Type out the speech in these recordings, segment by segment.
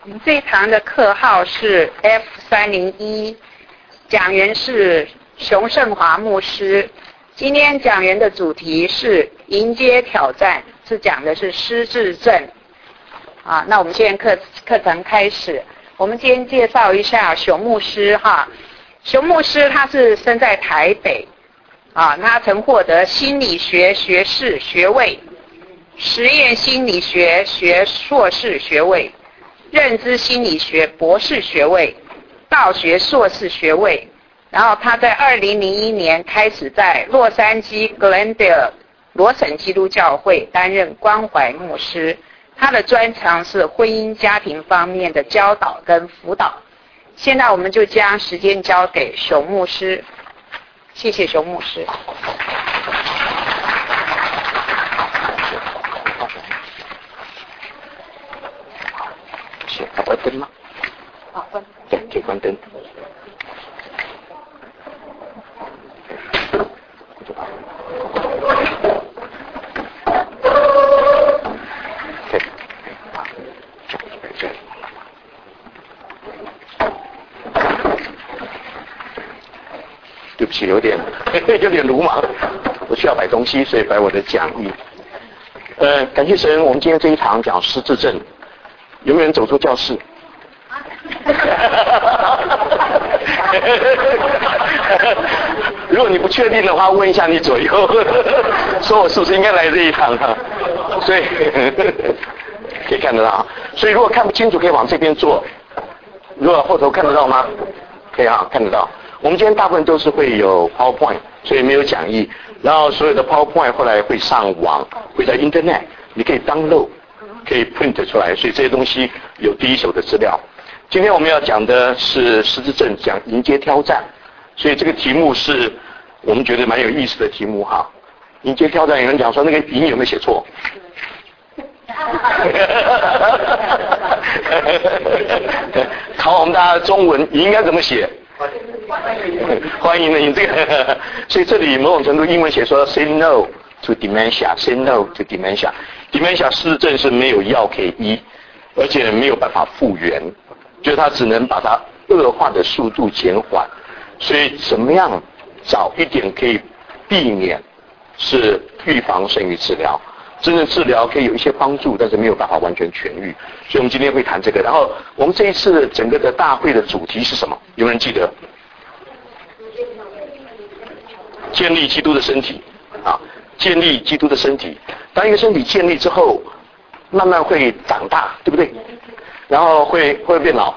我们这一堂的课号是 F301，讲员是熊胜华牧师。今天讲员的主题是迎接挑战，是讲的是失智症。那我们现在课程开始，我们今天介绍一下熊牧师哈。熊牧师他是生在台北，他曾获得心理学学士学位、实验心理学硕士学位、认知心理学博士学位、道学硕士学位。然后他在2001年开始在洛杉矶 Glendale 罗省基督教会担任关怀牧师。他的专长是婚姻家庭方面的教导跟辅导。现在我们就将时间交给熊牧师。谢谢熊牧师。 要关灯吗？ 关。 对，可以关灯。对不起，有点鲁莽，我需要摆东西，所以摆我的讲义。感谢神，我们今天这一堂讲失智症，有没有人走出教室？如果你不确定的话，问一下你左右，说我是不是应该来这一堂哈？所以可以看得到，所以如果看不清楚，可以往这边坐。如果后头看得到吗？可以啊，看得到。我们今天大部分都是会有 PowerPoint， 所以没有讲义。然后所有的 PowerPoint 后来会上网，会在 Internet， 你可以 download， 可以 print 出来，所以这些东西有第一手的资料。今天我们要讲的是失智症，讲迎接挑战，所以这个题目是我们觉得蛮有意思的题目哈。迎接挑战，有人讲说那个迎有没有写错？考我们大家中文，你应该怎么写？欢迎你这个，所以这里某种程度英文写说 say no to dementia， say no to dementia。dementia 失智症是没有药可以医，而且没有办法复原，就是它只能把它恶化的速度减缓。所以怎么样早一点可以避免，是预防胜于治疗。真正治疗可以有一些帮助，但是没有办法完全痊愈。所以我们今天会谈这个。然后我们这一次整个的大会的主题是什么？有人记得？建立基督的身体建立基督的身体。当一个身体建立之后，慢慢会长大，对不对？然后会变老，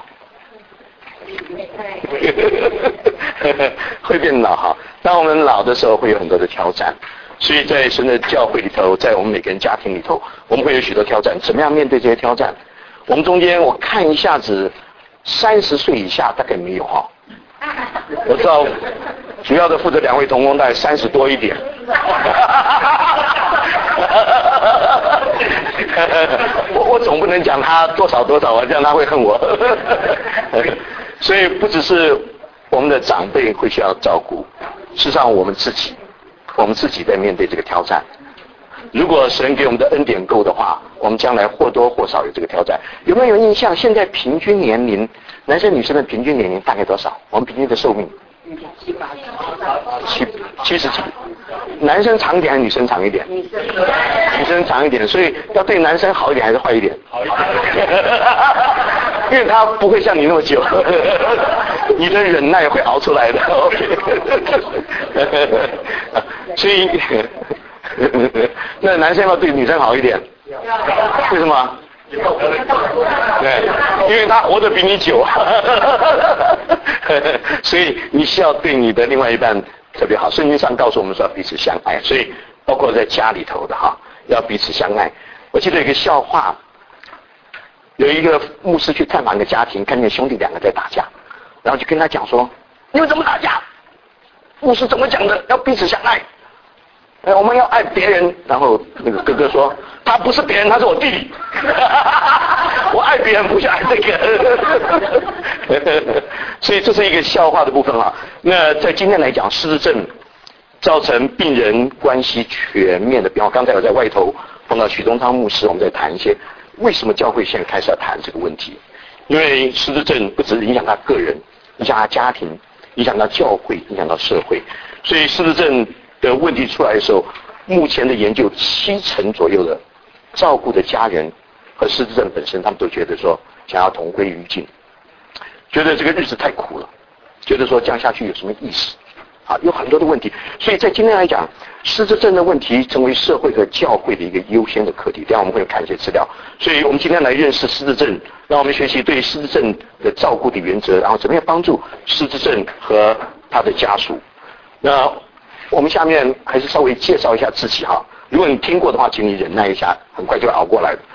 会变老哈。当我们老的时候，会有很多的挑战。所以在神的教会里头，在我们每个人家庭里头，我们会有许多挑战。怎么样面对这些挑战？我们中间我看一下子，30岁以下大概没有哈。我知道主要的负责2位同工大概30多一点。我总不能讲他多少这样他会恨我。所以不只是我们的长辈会需要照顾，事实上我们自己在面对这个挑战。如果神给我们的恩典够的话，我们将来或多或少有这个挑战。有没有印象？现在平均年龄，男生女生的平均年龄大概多少？我们平均的寿命70几。男生长一点还是女生长一点？女生长一点，所以要对男生好一点还是坏一点？好一点。因为他不会像你那么久，你的忍耐会熬出来的。OK。所以那男生要对女生好一点，为什么？对，因为他活得比你久。所以你需要对你的另外一半特别好。圣经上告诉我们说要彼此相爱，所以包括在家里头的要彼此相爱。我记得有一个笑话，有一个牧师去探访一个家庭，看见兄弟2个在打架，然后就跟他讲说：“你们怎么打架？牧师怎么讲的？要彼此相爱。我们要爱别人。”然后那个哥哥说：“他不是别人，他是我弟弟。我爱别人，不是爱这个。”所以这是一个笑话的部分那在今天来讲，失智症造成病人关系全面的变化。刚才我在外头碰到许东昌牧师，我们在谈一些为什么教会现在开始要谈这个问题。 因为失智症不只影响他个人，影响他家庭，影响到教会，影响到社会。所以失智症的问题出来的时候，目前的研究70%左右的照顾的家人和失智症本身，他们都觉得说想要同归于尽，觉得这个日子太苦了，觉得说这样下去有什么意思？啊，有很多的问题。所以在今天来讲，失智症的问题成为社会和教会的一个优先的课题。等一下我们会看一些资料。所以我们今天来认识失智症，让我们学习对失智症的照顾的原则，然后怎么样帮助失智症和他的家属。那我们下面还是稍微介绍一下自己哈。如果你听过的话，请你忍耐一下，很快就会熬过来的。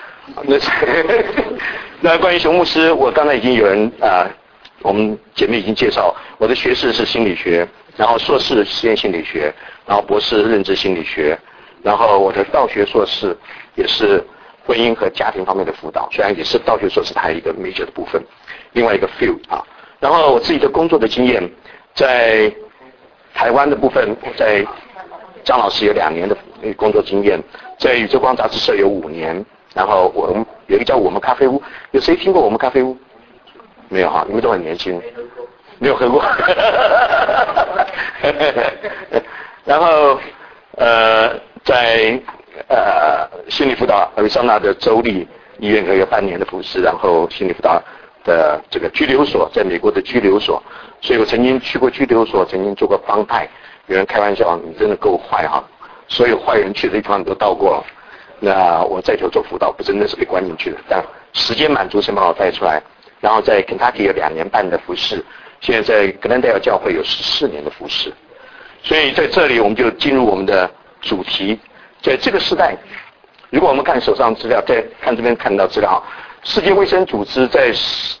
那关于熊牧师，我刚才已经有人我们姐妹已经介绍，我的学士是心理学，然后硕士实验心理学，然后博士认知心理学，然后我的道学硕士也是婚姻和家庭方面的辅导，虽然也是道学硕士它有一个 major 的部分，另外一个 field 啊。然后我自己的工作的经验，在台湾的部分，我在张老师有2年的工作经验，在宇宙光杂志社有5年，然后我们有一个叫我们咖啡屋，有谁听过我们咖啡屋？没有哈，你们都很年轻，没有喝过。然后在心理辅导亚利桑那的州立医院有半年的服侍，然后心理辅导的这个拘留所，在美国的拘留所，所以我曾经去过拘留所，曾经做过帮派。有人开玩笑，你真的够坏哈，所有坏人去的地方你都到过了。那我在求做辅导，不真的是被关进去的，但时间满足，先把我带出来。然后在 Kentucky 有2年半的服侍，现在在格兰戴尔教会有14年的服侍。所以在这里我们就进入我们的主题。在这个时代，如果我们看手上资料，再看这边看到资料，世界卫生组织在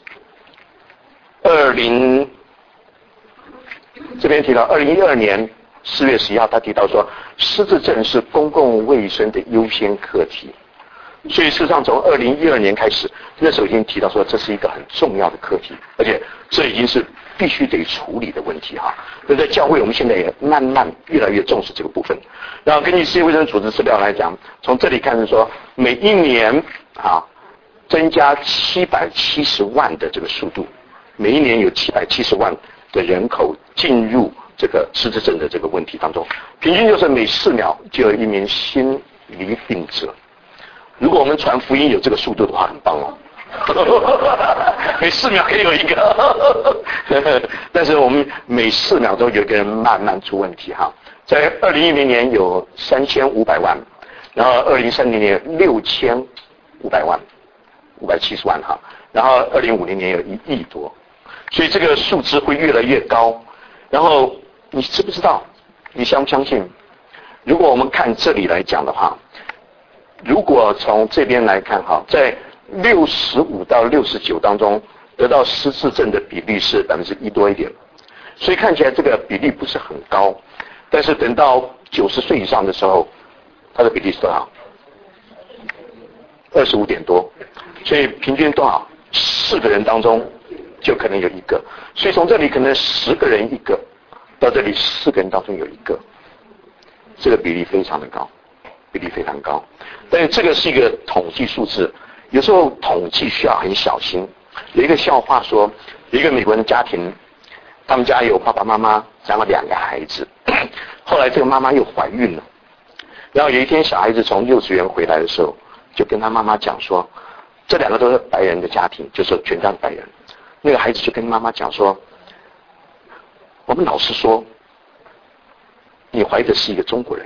这边提到2012年4月11号，他提到说失智症是公共卫生的优先课题。所以事实上从2012年开始，那时候已经提到说这是一个很重要的课题，而且这已经是必须得处理的问题哈。那在教会我们现在也慢慢越来越重视这个部分。然后根据世界卫生组织资料来讲，从这里看是说每一年增加770万的这个速度，每一年有770万的人口进入这个失智症的这个问题当中，平均就是每4秒就有1名心理病者。如果我们传福音有这个速度的话，很棒哦。每4秒可以有1个，但是我们每4秒都有一个人慢慢出问题哈。在2010年有3500万，然后2030年有6500万，570万哈，然后2050年有1亿多，所以这个数字会越来越高。然后你知不知道？你相不相信？如果我们看这里来讲的话，如果从这边来看哈，在65到69当中得到失智症的比例是1%多一点，所以看起来这个比例不是很高。但是等到90岁以上的时候，它的比例是多少？25点多，所以平均多少？4个人当中就可能有1个，所以从这里可能10个人1个，到这里4个人当中有1个，这个比例非常的高，比例非常高。但是这个是一个统计数字，有时候统计需要很小心。有一个笑话说，有一个美国人的家庭，他们家有爸爸妈妈，然后2个孩子，后来这个妈妈又怀孕了，然后有一天小孩子从幼稚园回来的时候，就跟他妈妈讲说，这2个都是白人的家庭，就是全家白人。那个孩子就跟妈妈讲说，我们老师说你怀的是一个中国人。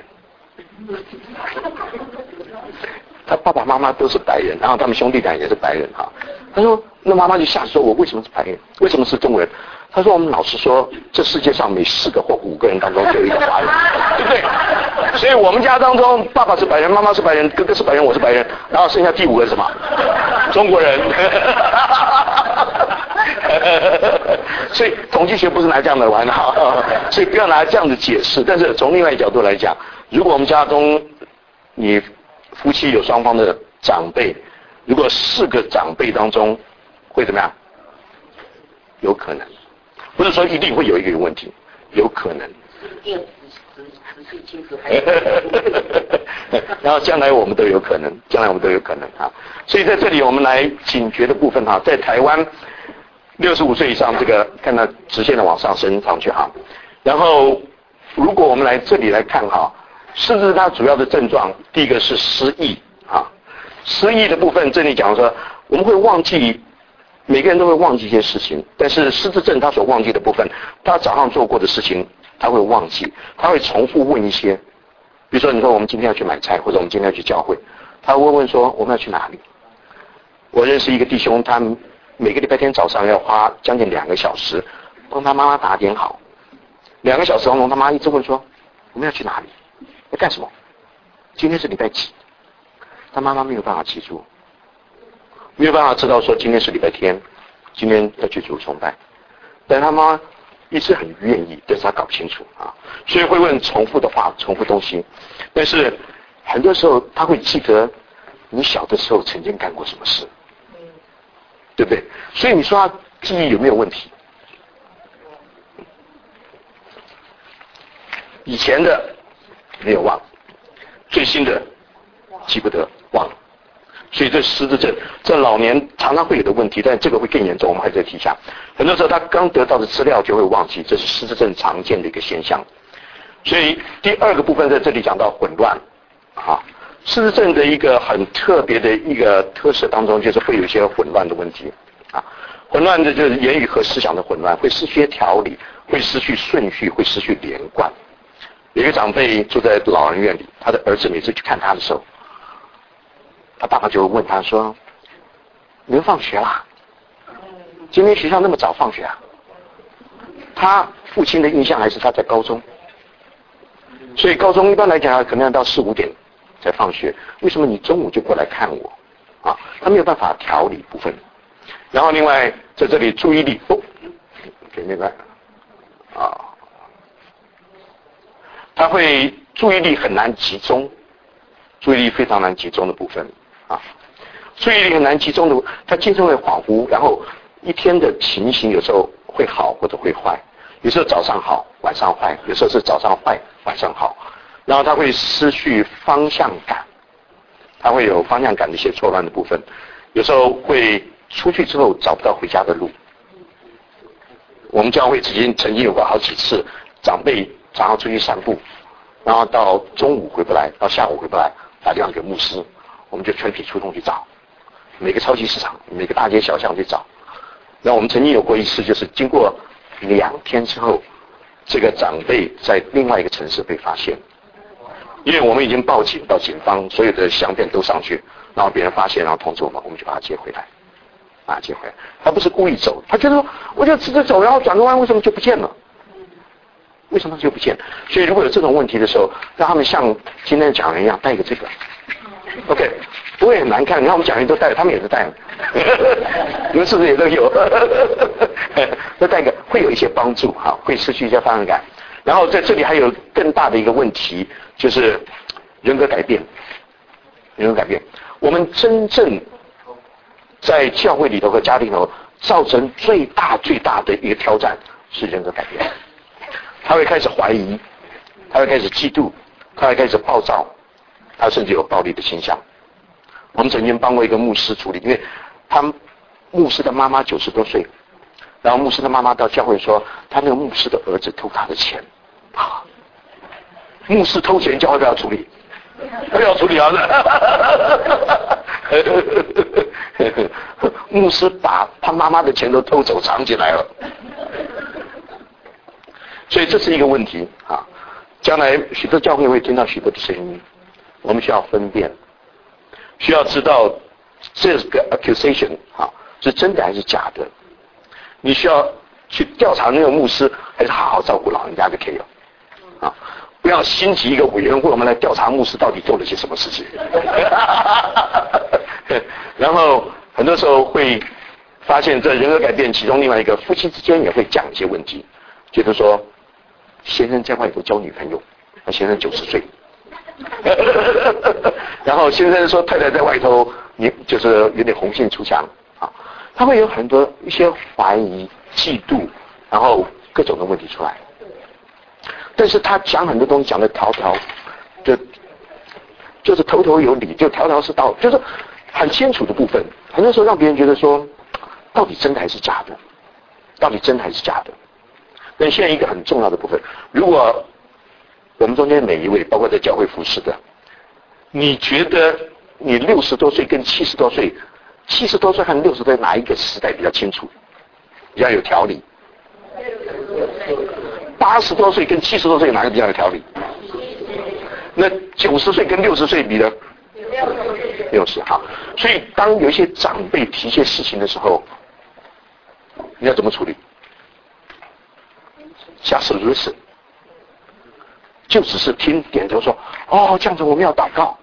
他爸爸妈妈都是白人，然后他们兄弟俩也是白人哈。他说，那妈妈就吓说，我为什么是白人？为什么是中国人？他说，我们老师说，这世界上每4个或5个人当中就有1个华人，对不对？所以我们家当中，爸爸是白人，妈妈是白人，哥哥是白人，我是白人，然后剩下第5个是什么？中国人。所以统计学不是拿这样的玩哈，所以不要拿这样的解释。但是从另外一个角度来讲，如果我们家中你夫妻有双方的长辈，如果4个长辈当中会怎么样？有可能，不是说一定会有一个有问题，有可能。 直系亲属。 然后将来我们都有可能，啊。所以在这里我们来警觉的部分哈，在台湾65岁以上这个看到直线的往上升上去哈。然后如果我们来这里来看哈，失智它主要的症状，第一个是失忆啊。失忆的部分这里讲说，我们会忘记，每个人都会忘记一些事情，但是失智症他所忘记的部分，他早上做过的事情他会忘记，他会重复问一些，比如说你说我们今天要去买菜，或者我们今天要去教会，他会问说我们要去哪里。我认识一个弟兄，他每个礼拜天早上要花将近2个小时帮他妈妈打点好，2个小时当中他妈一直问说我们要去哪里，要干什么，今天是礼拜几，他妈妈没有办法记住，没有办法知道说今天是礼拜天，今天要去主崇拜，但他妈一直很愿意，但是他搞不清楚啊，所以会问重复的话，重复东西，但是很多时候他会记得你小的时候曾经干过什么事，对不对？所以你说他记忆有没有问题？以前的没有忘，最新的记不得忘了，所以这失智症，这老年常常会有的问题，但这个会更严重，我们还在提一下。很多时候他刚得到的资料就会忘记，这是失智症常见的一个现象。所以第二个部分在这里讲到混乱啊，失智症的一个很特别的一个特色当中，就是会有一些混乱的问题啊。混乱的就是言语和思想的混乱，会失去条理，会失去顺序，会失去连贯。有一个长辈住在老人院里，他的儿子每次去看他的时候，他爸爸就问他说：“你们放学啦？今天学校那么早放学啊？”他父亲的印象还是他在高中，所以高中一般来讲可能要到4、5点才放学。为什么你中午就过来看我？啊，他没有办法调理部分。然后另外在这里注意力给那个啊。他会注意力很难集中，注意力非常难集中的部分啊，注意力很难集中的，他经常会恍惚，然后一天的情形有时候会好或者会坏，有时候早上好晚上坏，有时候是早上坏晚上好，然后他会失去方向感，他会有方向感的一些错乱的部分，有时候会出去之后找不到回家的路。我们教会曾经有过好几次长辈早上出去散步，然后到中午回不来，到下午回不来，打电话给牧师，我们就全体出动去找，每个超级市场，每个大街小巷去找。那我们曾经有过一次，就是经过2天之后，这个长辈在另外一个城市被发现，因为我们已经报警到警方，所有的相片都上去，然后别人发现，然后通知我们，我们就把他接回来，接回来。他不是故意走，他觉得说我就直着走，然后转个弯，为什么就不见了？为什么就不见？所以如果有这种问题的时候，让他们像今天讲人一样带一个这个 ，OK， 不会很难看。你看我们讲员都带，他们也是带，你们是不是也都有？都带一个会有一些帮助，会失去一些方向感。然后在这里还有更大的一个问题，就是人格改变。人格改变，我们真正在教会里头和家庭里头造成最大的一个挑战是人格改变。他会开始怀疑，他会开始嫉妒，他会开始暴躁，他甚至有暴力的倾向。我们曾经帮过一个牧师处理，因为牧师的妈妈90多岁，然后牧师的妈妈到教会说，他那个牧师的儿子偷他的钱，牧师偷钱，教会不要处理，不要处理啊！牧师把他妈妈的钱都偷走，藏起来了。所以这是一个问题啊！将来许多教会会听到许多的声音，我们需要分辨，需要知道这个 accusation 是真的还是假的。你需要去调查那个牧师，还是好好照顾老人家就可以了啊！不要兴起一个委员会，我们来调查牧师到底做了些什么事情。然后很多时候会发现，这人格改变其中另外一个，夫妻之间也会讲一些问题，就是说。先生在外头交女朋友，那先生90岁，然后先生说太太在外头，你就是有点红杏出墙啊，他会有很多一些怀疑、嫉妒，然后各种的问题出来。 但是他讲很多东西讲的条条，就是头头有理，就条条是道，就是很清楚的部分。很多时候让别人觉得说，到底真的还是假的？到底真的还是假的？但现在一个很重要的部分，如果我们中间每一位，包括在教会服侍的，你觉得你60多岁跟70多岁，70多岁和60多岁哪一个时代比较清楚，比较有条理？80多岁跟70多岁哪个比较有条理？那90岁跟60岁比呢？60哈。所以当有一些长辈提一些事情的时候，你要怎么处理？假设如此，就只是听点头说，哦，这样子我们要祷告。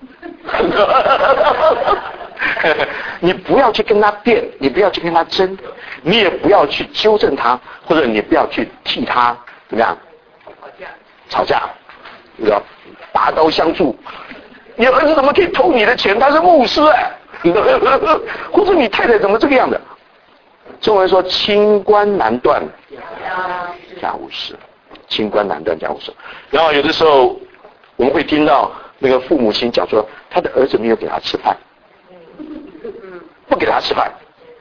你不要去跟他辩，你不要去跟他争，你也不要去纠正他，或者你不要去替他怎么样吵架，你知道，拔刀相助。你儿子怎么可以偷你的钱？他是牧师哎，或者你太太怎么这个样的？中文说清官难断家务事，清官难断家务事。然后有的时候我们会听到那个父母亲讲说，他的儿子没有给他吃饭，不给他吃饭，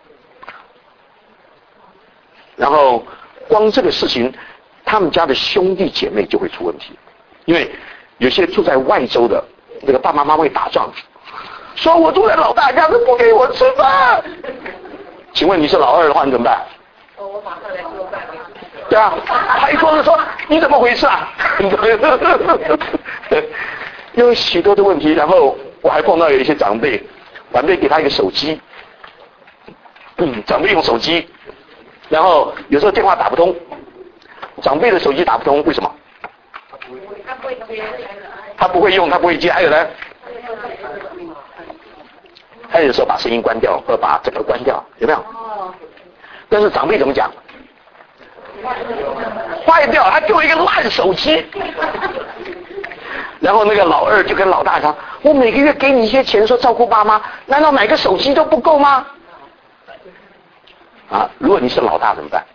然后光这个事情，他们家的兄弟姐妹就会出问题，因为有些住在外州的那个爸爸妈妈会打仗，说我住在老大家都不给我吃饭。请问你是老二的话，你怎么办？ 我马上来做饭。 对啊，他一说就说你怎么回事啊？有许多的问题，然后我还碰到有一些长辈给他一个手机，长辈用手机，然后有时候电话打不通，长辈的手机打不通，为什么？他不会用，他不会接，还有呢？还有时候把声音关掉，或者把整个关掉，有没有？但是长辈怎么讲？坏掉，他给我一个烂手机。然后那个老二就跟老大讲，我每个月给你一些钱说照顾爸妈，难道买个手机都不够吗？啊，如果你是老大怎么办？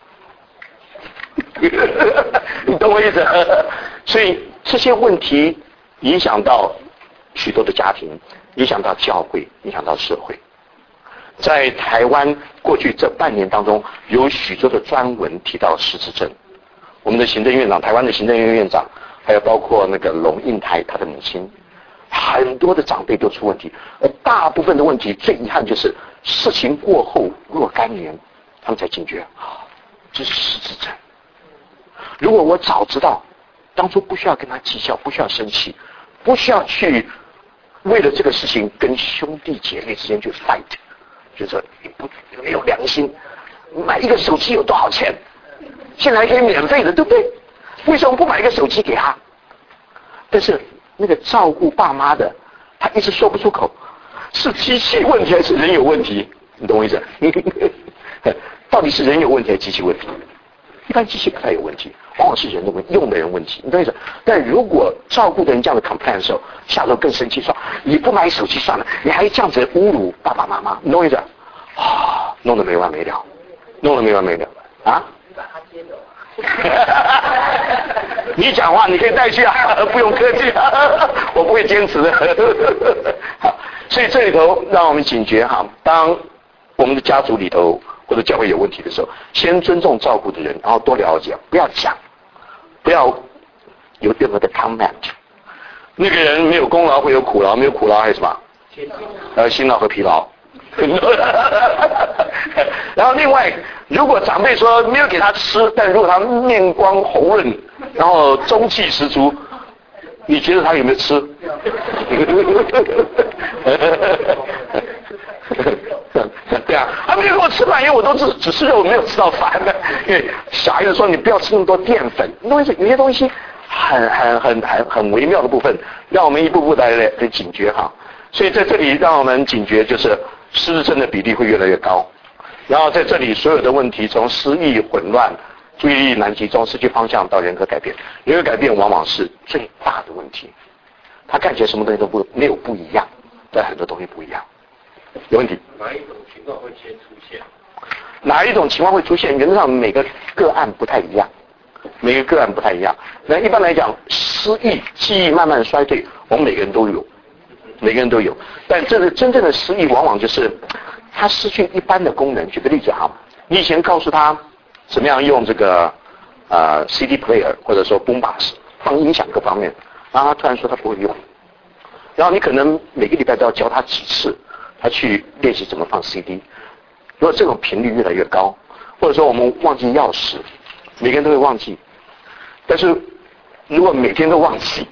你懂我意思？所以这些问题影响到许多的家庭，影响到教会，影响到社会。在台湾过去这半年当中，有许多的专文提到失智症。我们的行政院长，台湾的行政院院长，还有包括那个龙应台他的母亲，很多的长辈都出问题，而大部分的问题最遗憾就是事情过后若干年，他们才惊觉，这是失智症。如果我早知道，当初不需要跟他计较，不需要生气，不需要去为了这个事情跟兄弟姐妹之间去 fight， 就是说你没有良心，买一个手机有多少钱？现在还可以免费的，对不对？为什么不买一个手机给他？但是那个照顾爸妈的，他一直说不出口，是机器问题还是人有问题？你懂我意思？到底是人有问题还是机器问题？一般机器不太有问题，往往是人的问题，用的人问题，你懂我意思？但如果照顾的人这样的 complain 的时候，下头更生气，说你不买手机算了，你还这样子侮辱爸爸妈妈，你懂我意思？弄得没完没了，弄得没完没了啊！你讲话你可以带去啊，不用客气啊，我不会坚持的。好，所以这里头让我们警觉哈，当我们的家族里头或者教会有问题的时候，先尊重照顾的人，然后多了解，不要讲，不要有任何的 comment。那个人没有功劳会有苦劳，没有苦劳还有什么？辛劳和疲劳。然后另外，如果长辈说没有给他吃，但如果他面光红润，然后中气十足，你觉得他有没有吃？对啊，他没有给我吃饭，因为我都只吃肉，没有吃到饭的。因为小孩子说你不要吃那么多淀粉，有些东西很微妙的部分，让我们一步步来警觉哈。所以在这里让我们警觉，就是失智症的比例会越来越高。然后在这里所有的问题，从失忆、混乱、注意力难集中、失去方向到人格改变，人格改变往往是最大的问题。他看起来什么东西都没有不一样，但很多东西不一样。有问题？ 哪一种情况会先出现？ 哪一种情况会出现？原则上每个个案不太一样， 每个个案不太一样。那一般来讲，失忆、记忆慢慢衰退，我们每个人都有，每个人都有。但这个真正的失忆，往往就是他失去一般的功能。举个例子哈，你以前告诉他怎么样用这个CD player 或者说 boombox 放音响各方面，然后他突然说他不会用，然后你可能每个礼拜都要教他几次，他去练习怎么放 CD。如果这种频率越来越高，或者说我们忘记钥匙，每个人都会忘记，但是如果每天都忘记，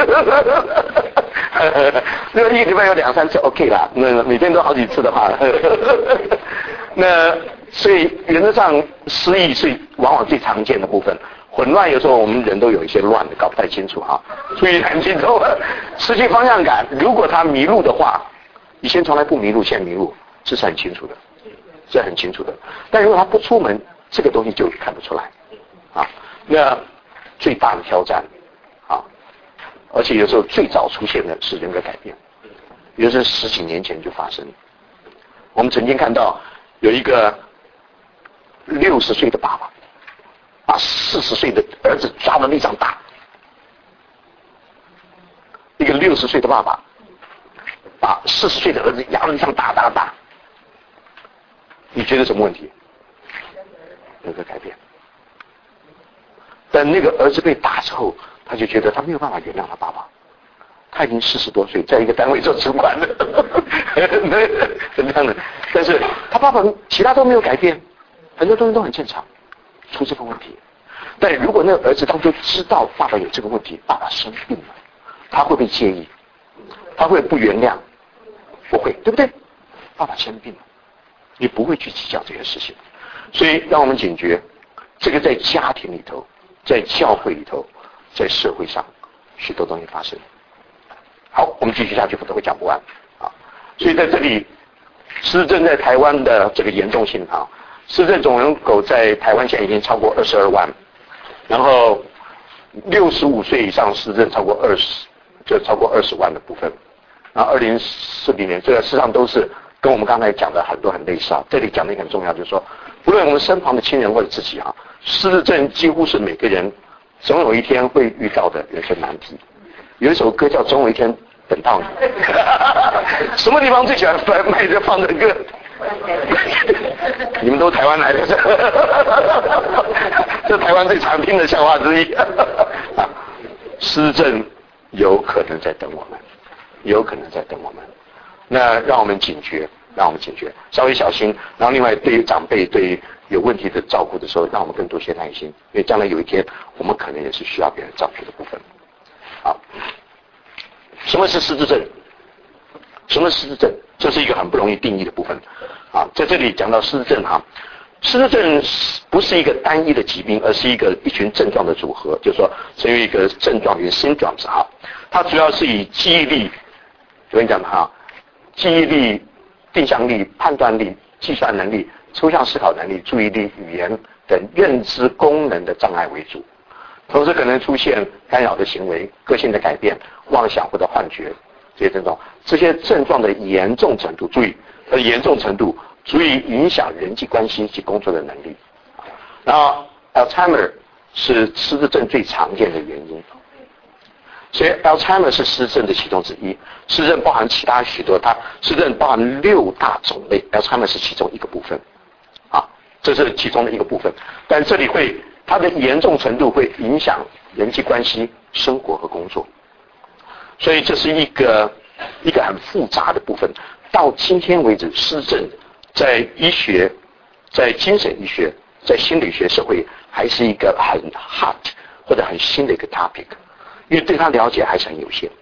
如果一个礼拜有2-3次 OK 啦，那每天都好几次的话，那所以原则上失忆是往往最常见的部分。混乱有时候我们人都有一些乱的，搞不太清楚啊，注意很清楚，失去方向感。如果他迷路的话，以前从来不迷路，现在迷路，这是很清楚的，这很清楚的。但如果他不出门，这个东西就看不出来啊。那最大的挑战啊，而且有时候最早出现的是人格改变，有时候10几年前就发生。我们曾经看到有一个60岁的爸爸把40岁的儿子抓到地上打，一个60岁的爸爸把40岁的儿子压到地上打，你觉得什么问题？人格改变。但那个儿子被打之后，他就觉得他没有办法原谅他爸爸，他已经40多岁，在一个单位做主管了，怎么样的？但是他爸爸其他都没有改变，很多东西都很正常，出这个问题。但如果那个儿子当初知道爸爸有这个问题，爸爸生病了，他会不会介意？他会不原谅？不会，对不对？爸爸生病了，你不会去计较这些事情。所以让我们警觉，这个在家庭里头，在教会里头，在社会上，许多东西发生。好，我们继续下去，否则会讲不完啊。所以在这里，失智症在台湾的这个严重性啊，失智症总人口在台湾现在已经超过22万，然后65岁以上失智症超过20万的部分。然后2040年，这个事实上都是跟我们刚才讲的很多很类似啊。这里讲的一个很重要，就是说，不论我们身旁的亲人或者自己啊，失智症几乎是每个人总有一天会遇到的人生难题。有一首歌叫《总有一天等到你》，什么地方最喜欢放这歌？你们都台湾来的，这台湾最常听的笑话之一。失智症有可能在等我们，有可能在等我们。那让我们警觉，稍微小心。然后另外，对于长辈，对于有问题的照顾的时候，让我们更多些耐心，因为将来有一天，我们可能也是需要别人照顾的部分。好，什么是失智症？什么是失智症？这是一个很不容易定义的部分。啊，在这里讲到失智症哈，失智症不是一个单一的疾病，而是一群症状的组合，就是说，成为一个症状，一个 syndromes 哈。它主要是以记忆力，我跟你讲哈，记忆力、定向力、判断力、计算能力、抽象思考能力、注意力、语言等认知功能的障碍为主。同时可能出现干扰的行为、个性的改变、妄想或者幻觉这些症状。这些症状的严重程度，注意，它的严重程度足以影响人际关系及工作的能力。然后 Alzheimer 是失智症最常见的原因，所以 Alzheimer 是失智症的其中之一。失智症包含其他许多，失智症包含6大种类 ，Alzheimer 是其中一个部分，啊，这是其中的一个部分。但这里它的严重程度会影响人际关系、生活和工作，所以这是一个很复杂的部分。到今天为止，失智症在医学、在精神医学、在心理学、社会还是一个很 hot 或者很新的一个 topic， 因为对它了解还是很有限，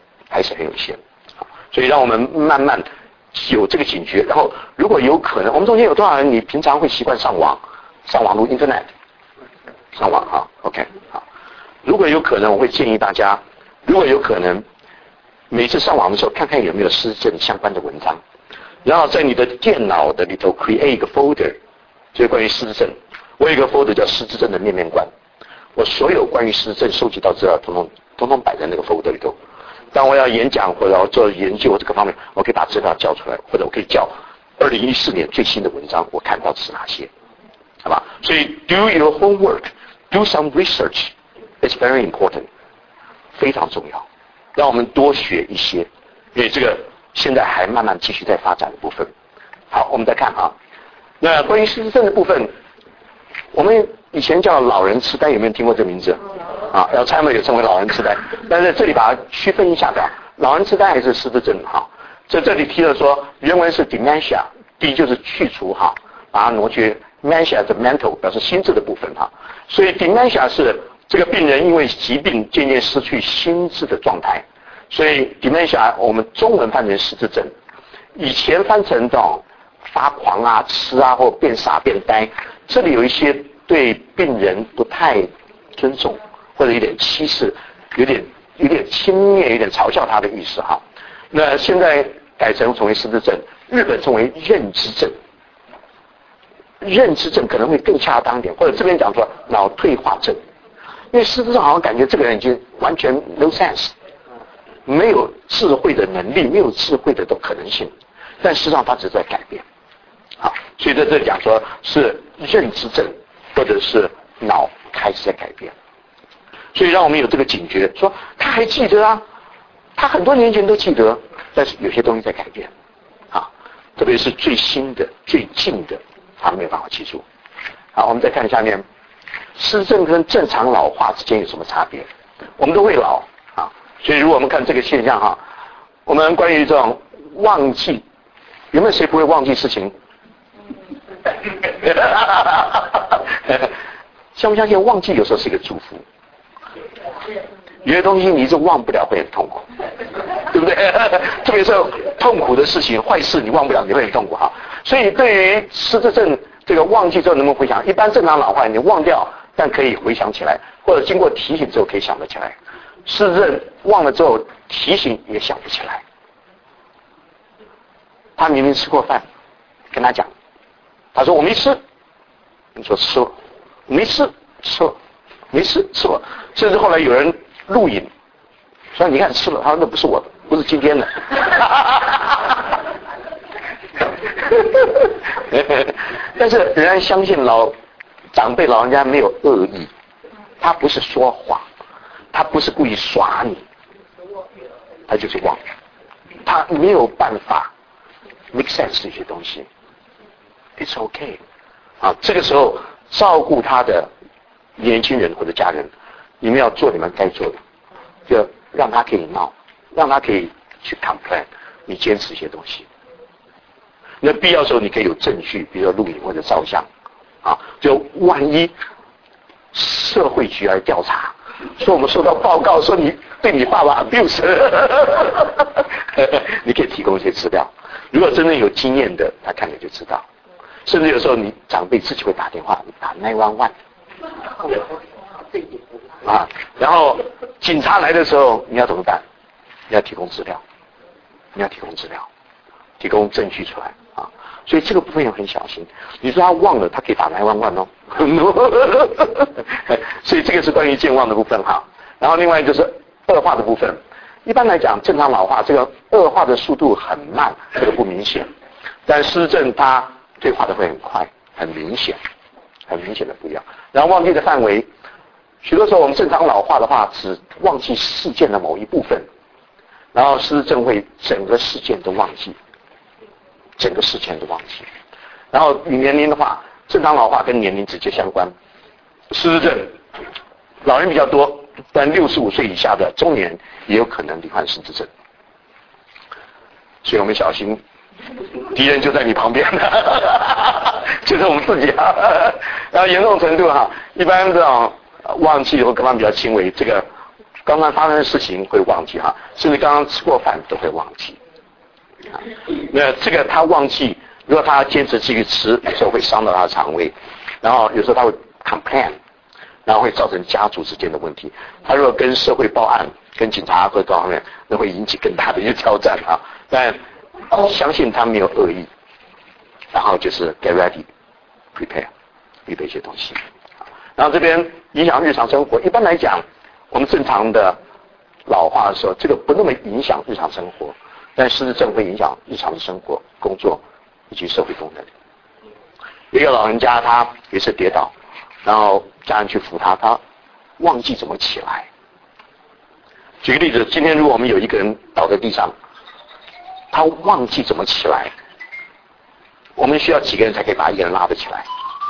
所以让我们慢慢有这个警觉。然后，如果有可能，我们中间有多少人你平常会习惯上网络 Internet？上网哈 ，OK， 好。如果有可能，我会建议大家，如果有可能，每次上网的时候，看看有没有失智症相关的文章，然后在你的电脑的里头 create 一个 folder， 就是关于失智症。我有一个 folder 叫失智症的面观，我所有关于失智症收集到资料，统统摆在那个 folder 里头。当我要演讲或者要做研究这个方面，我可以把资料交出来，或者我可以叫2014年最新的文章，我看到的是哪些，好吧？所以 do your homework。 do some research is very important， 非常重要，让我们多学一些，因为这个现在还慢慢继续在发展的部分。好，我们再看啊，那关于失智症的部分，我们以前叫老人痴呆，有没有听过这个名字？啊，要参也称为老人痴呆，但是这里把它区分一下的，老人痴呆还是失智症哈？这里提了说，原文是 dementia， 就是去除哈，把它挪去 dementia 的 mental 表示心智的部分哈，所以 dementia 是这个病人因为疾病渐渐失去心智的状态，所以 dementia 我们中文翻成失智症，以前翻成这种发狂啊、痴啊或变傻变呆，这里有一些对病人不太尊重或者有点歧视，有点轻蔑、有点嘲笑他的意思哈。那现在改成为失智症，日本称为认知症。认知症可能会更恰当一点，或者这边讲说脑退化症，因为失智症好像感觉这个人已经完全 no sense， 没有智慧的能力，没有智慧的可能性，但实际上他只是在改变。好，所以在这里讲说是认知症，或者是脑开始在改变，所以让我们有这个警觉，说他还记得啊，他很多年前都记得，但是有些东西在改变，啊，特别是最新的、最近的。他没有办法记住。好，我们再看下面，失智症跟正常老化之间有什么差别？我们都会老啊，所以如果我们看这个现象哈，我们关于这种忘记，有没有谁不会忘记事情？相不相信忘记有时候是一个祝福？有些东西你一直忘不了会很痛苦，对不对？特别是痛苦的事情、坏事你忘不了，你会很痛苦哈。所以对于失智症这个忘记之后能不能回想，一般正常老化你忘掉，但可以回想起来，或者经过提醒之后可以想得起来。失智症忘了之后提醒也想不起来。他明明吃过饭，跟他讲，他说我没吃，你说吃了，没吃吃了，没吃吃了，甚至后来有人录影，说你看吃了，他说那不是我的，不是今天的。但是仍然相信长辈老人家没有恶意，他不是说谎，他不是故意耍你，他就是忘了，他没有办法 make sense 这些东西 ，it's okay 啊，这个时候照顾他的年轻人或者家人，你们要做你们该做的，就让他可以闹，让他可以去 complain， 你坚持一些东西。那必要的时候你可以有证据，比如说录影或者照相，啊，就万一社会局来调查，说我们收到报告说你对你爸爸 abuse， 你可以提供一些资料。如果真的有经验的，他看了就知道。甚至有时候你长辈自己会打电话，你打911，啊，然后警察来的时候你要怎么办？你要提供资料，提供证据出来啊！所以这个部分要很小心。你说他忘了，他可以打911哦。所以这个是关于健忘的部分哈。然后另外就是恶化的部分。一般来讲，正常老化这个恶化的速度很慢，这个不明显。但失智症它退化的会很快，很明显的不一样。然后忘记的范围，许多时候我们正常老化的话，只忘记事件的某一部分，然后失智症会整个事件都忘记。然后年龄的话，正常老化跟年龄直接相关。失智症老人比较多，但65岁以下的中年也有可能罹患失智症，所以我们小心，敌人就在你旁边，就是我们自己啊。然后严重程度哈，一般这种忘记或刚刚比较轻微，这个刚刚发生的事情会忘记哈，甚至刚刚吃过饭都会忘记。那这个他忘记，如果他坚持继续吃，有时候会伤到他的肠胃，然后有时候他会 complain， 然后会造成家族之间的问题。他如果跟社会报案、跟警察或各方面，那会引起更大的一个挑战啊。但相信他没有恶意，然后就是 get ready，prepare， 预备一些东西。然后这边影响日常生活，一般来讲，我们正常的老化的时候，这个不那么影响日常生活。但失智症会影响日常的生活、工作以及社会功能。一个老人家他也是跌倒， 然后家人去扶他，他忘记怎么起来。举个例子，今天如果我们有一个人倒在地上，他忘记怎么起来，我们需要几个人才可以把一个人拉得起来？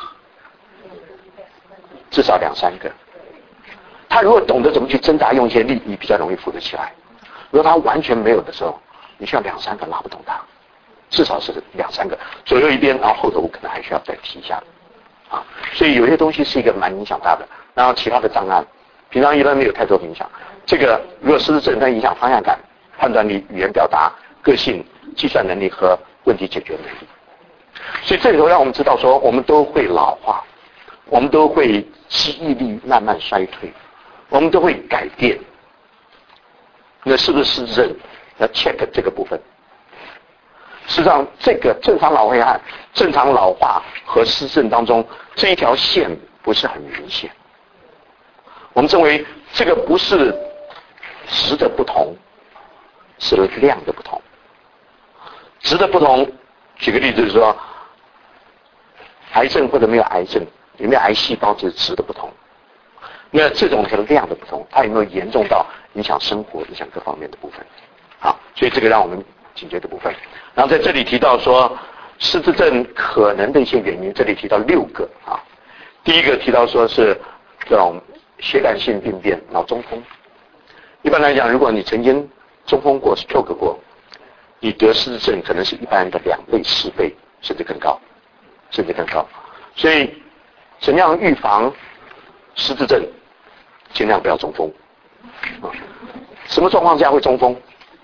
至少2-3个。他如果懂得怎么去挣扎，用一些力，你比较容易扶得起来。如果他完全没有的时候，你需要2-3个拉不动他，至少是2-3个，左右一边，然后后头可能还需要再提一下。啊，所以有些东西是一个蛮影响大的。然后其他的障碍，平常一般没有太多影响。这个如果失智症，它影响方向感、判断力、语言表达、个性、计算能力和问题解决能力。所以这里头让我们知道说，我们都会老化，我们都会记忆力慢慢衰退，我们都会改变。那是不是失智症？要 check 这个部分。事实上，这个正常老化、正常老化和失智症当中这一条线不是很明显。我们认为这个不是质的不同，是量的不同。质的不同，举个例子就是说，癌症或者没有癌症，有没有癌细胞，这是质的不同。那这种是量的不同，它有没有严重到影响生活、影响各方面的部分？好，所以这个让我们警觉的部分。然后在这里提到说，失智症可能的一些原因，这里提到6个啊。第一个提到说是这种血管性病变、脑中风。一般来讲，如果你曾经中风过、stroke 过，你得失智症可能是一般人的2倍、10倍，甚至更高，甚至更高。所以，怎样预防失智症？尽量不要中风。什么状况下会中风？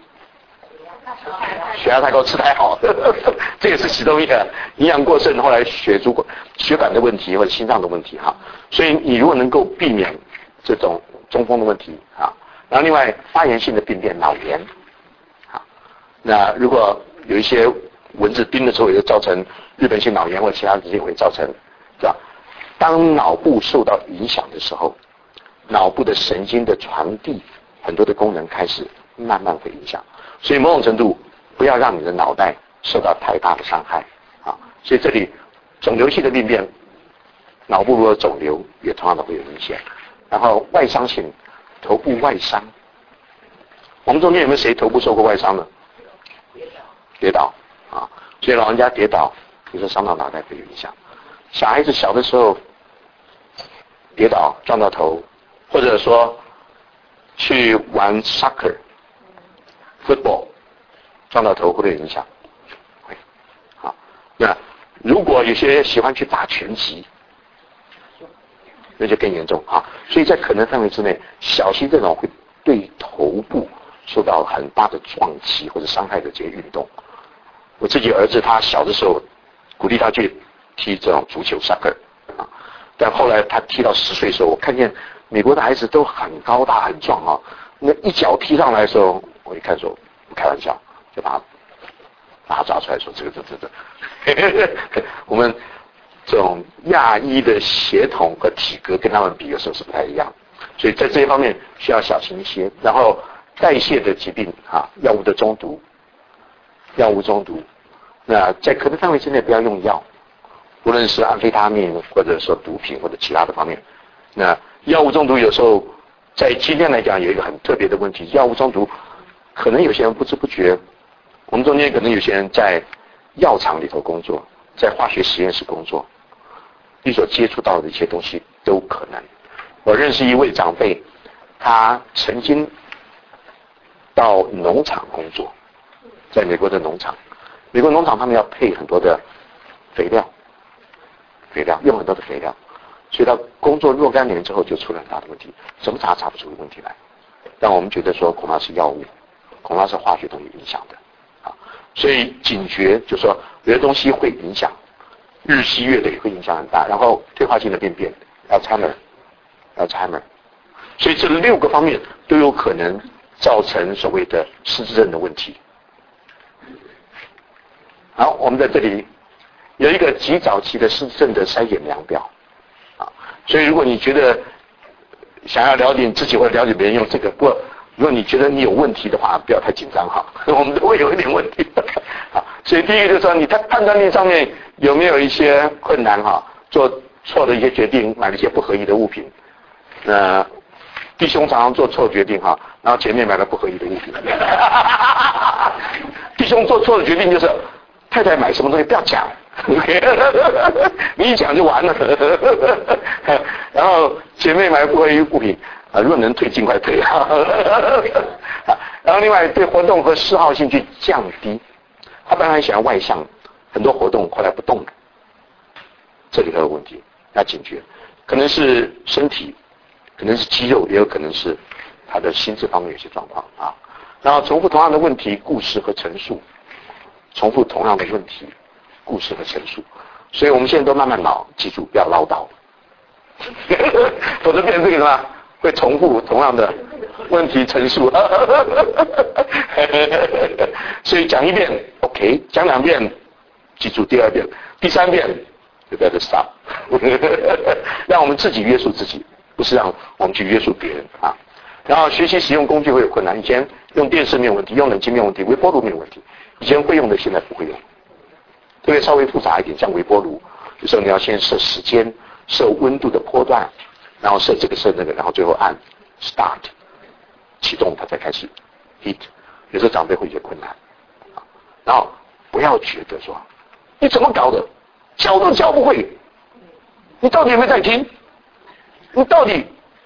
血压太高，吃太好，这也是其中一个。营养过剩，后来血管的问题或者心脏的问题哈。所以你如果能够避免这种中风的问题啊，然后另外发炎性的病变，脑炎啊，那如果有一些蚊子叮的时候，也会造成日本性脑炎或其他的也会造成，是吧？当脑部受到影响的时候，脑部的神经的传递很多的功能开始慢慢会影响，所以某种程度不要让你的脑袋受到太大的伤害啊。所以这里肿瘤性的病变，脑部如果肿瘤也同样的会有影响。然后外伤性，头部外伤，我们中间有没有谁头部受过外伤呢？跌倒啊，所以老人家跌倒，比如说伤到脑袋会有影响。小孩子小的时候跌倒撞到头，或者说去玩 soccer、football 撞到头会不会有影响？会。好，那如果有些喜欢去打拳击，那就更严重啊！所以在可能范围之内，小心这种会对头部受到很大的撞击或者伤害的这些运动。我自己儿子他小的时候，鼓励他去踢这种足球 soccer 啊，但后来他踢到10岁的时候，我看见美国的孩子都很高大很壮啊，那一脚踢上来的时候，我一看说不开玩笑，就把他抓出来说这，我们这种亚裔的血统和体格跟他们比，有时候是不太一样，所以在这一方面需要小心一些。然后代谢的疾病啊，药物中毒，那在可能范围之内不要用药，无论是安非他命或者说毒品或者其他的方面。那药物中毒有时候在今天来讲有一个很特别的问题，药物中毒可能有些人不知不觉，我们中间可能有些人在药厂里头工作，在化学实验室工作，你所接触到的一些东西都可能。我认识一位长辈，他曾经到农场工作，在美国的农场，美国农场他们要配很多的肥料，用很多的肥料，所以他工作若干年之后就出了很大的问题，怎么查不出问题来。但我们觉得说恐怕是药物，恐怕是化学东西影响的啊，所以警觉就是说有些东西会影响，日积月累会影响很大，然后退化性的病变 Alzheimer， 所以这6个方面都有可能造成所谓的失智症的问题。好，我们在这里有一个极早期的失智症的筛检量表啊，所以如果你觉得想要了解你自己或者了解别人用这个，不过如果你觉得你有问题的话，不要太紧张哈，我们都会有一点问题啊。所以第一个就是说你在判断力上面有没有一些困难哈， 做错的一些决定，买了一些不合意的物品。弟兄常常做错决定哈，然后姐妹买了不合意的物品。弟兄做错的决定就是太太买什么东西不要讲，你一讲就完了。然后姐妹买不合意物品如果能退尽快退。然后另外对活动和嗜好兴趣降低，他本来很喜欢外向，很多活动后来不动了，这里头有问题要警觉，可能是身体，可能是肌肉，也有可能是他的心智方面有些状况啊。然后重复同样的问题、故事和陈述，重复同样的问题、故事和陈述，所以我们现在都慢慢老，记住不要唠叨，否则变成这个什么，会重复同样的问题陈述。所以讲一遍 OK， 讲2遍，记住第2遍，第3遍就不要再 stop。让我们自己约束自己，不是让我们去约束别人啊。然后学习使用工具会有困难，以前用电视没有问题，用冷气没有问题，微波炉没有问题，以前会用的现在不会用，特别稍微复杂一点，像微波炉，有时候你要先设时间，设温度的波段，然后设这个设那个，然后最后按 start 启动它才开始 heat， 有时候长辈会有些困难，然后不要觉得说你怎么搞的，教都教不会，你到底有没有在听？你到底？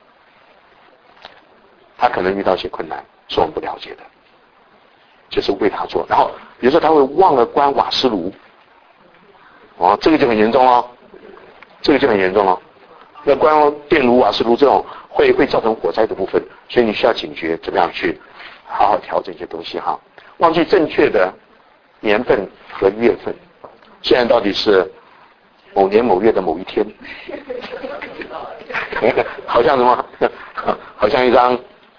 他可能遇到一些困难，是我们不了解的，就是为他做。然后有时候他会忘了关瓦斯炉，这个就很严重哦，这个就很严重哦。要关电炉、瓦斯炉这种会造成火灾的部分，所以你需要警觉，怎么样去好好调整一些东西哈。忘记正确的年份和月份，现在到底是某年某月的某一天，好像什么？好像一张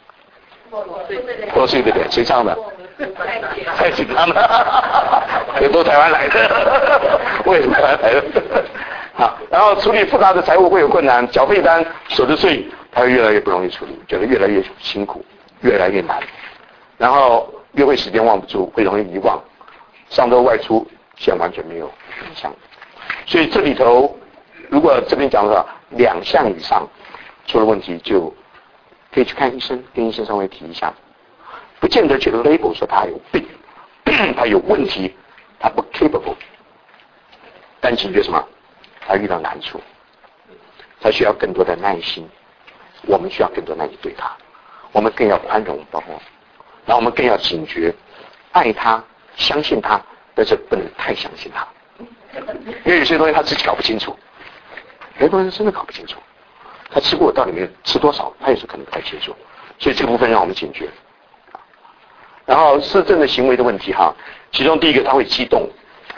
破碎的脸，谁唱的？太紧张了，也都台湾来的，我也是台湾来的。好，然后处理复杂的财务会有困难，缴费单、所得税，它会越来越不容易处理，觉得越来越辛苦，越来越难。然后约会时间忘不住，会容易遗忘，上周外出现在完全没有影响。所以这里头，如果这边讲的2项以上出了问题，就可以去看医生，跟医生稍微提一下，不见得觉得 label 说他有病，他有问题，他不 capable， 但警觉什么？他遇到难处，他需要更多的耐心，我们需要更多耐心对他，我们更要宽容包容，然后我们更要警觉，爱他，相信他，但是不能太相信他，因为有些东西他自己搞不清楚，有些东西真的搞不清楚，他吃过到底没有吃多少，他也是可能不太清楚，所以这个部分让我们警觉。然后施政的行为的问题哈，其中第一个他会激动，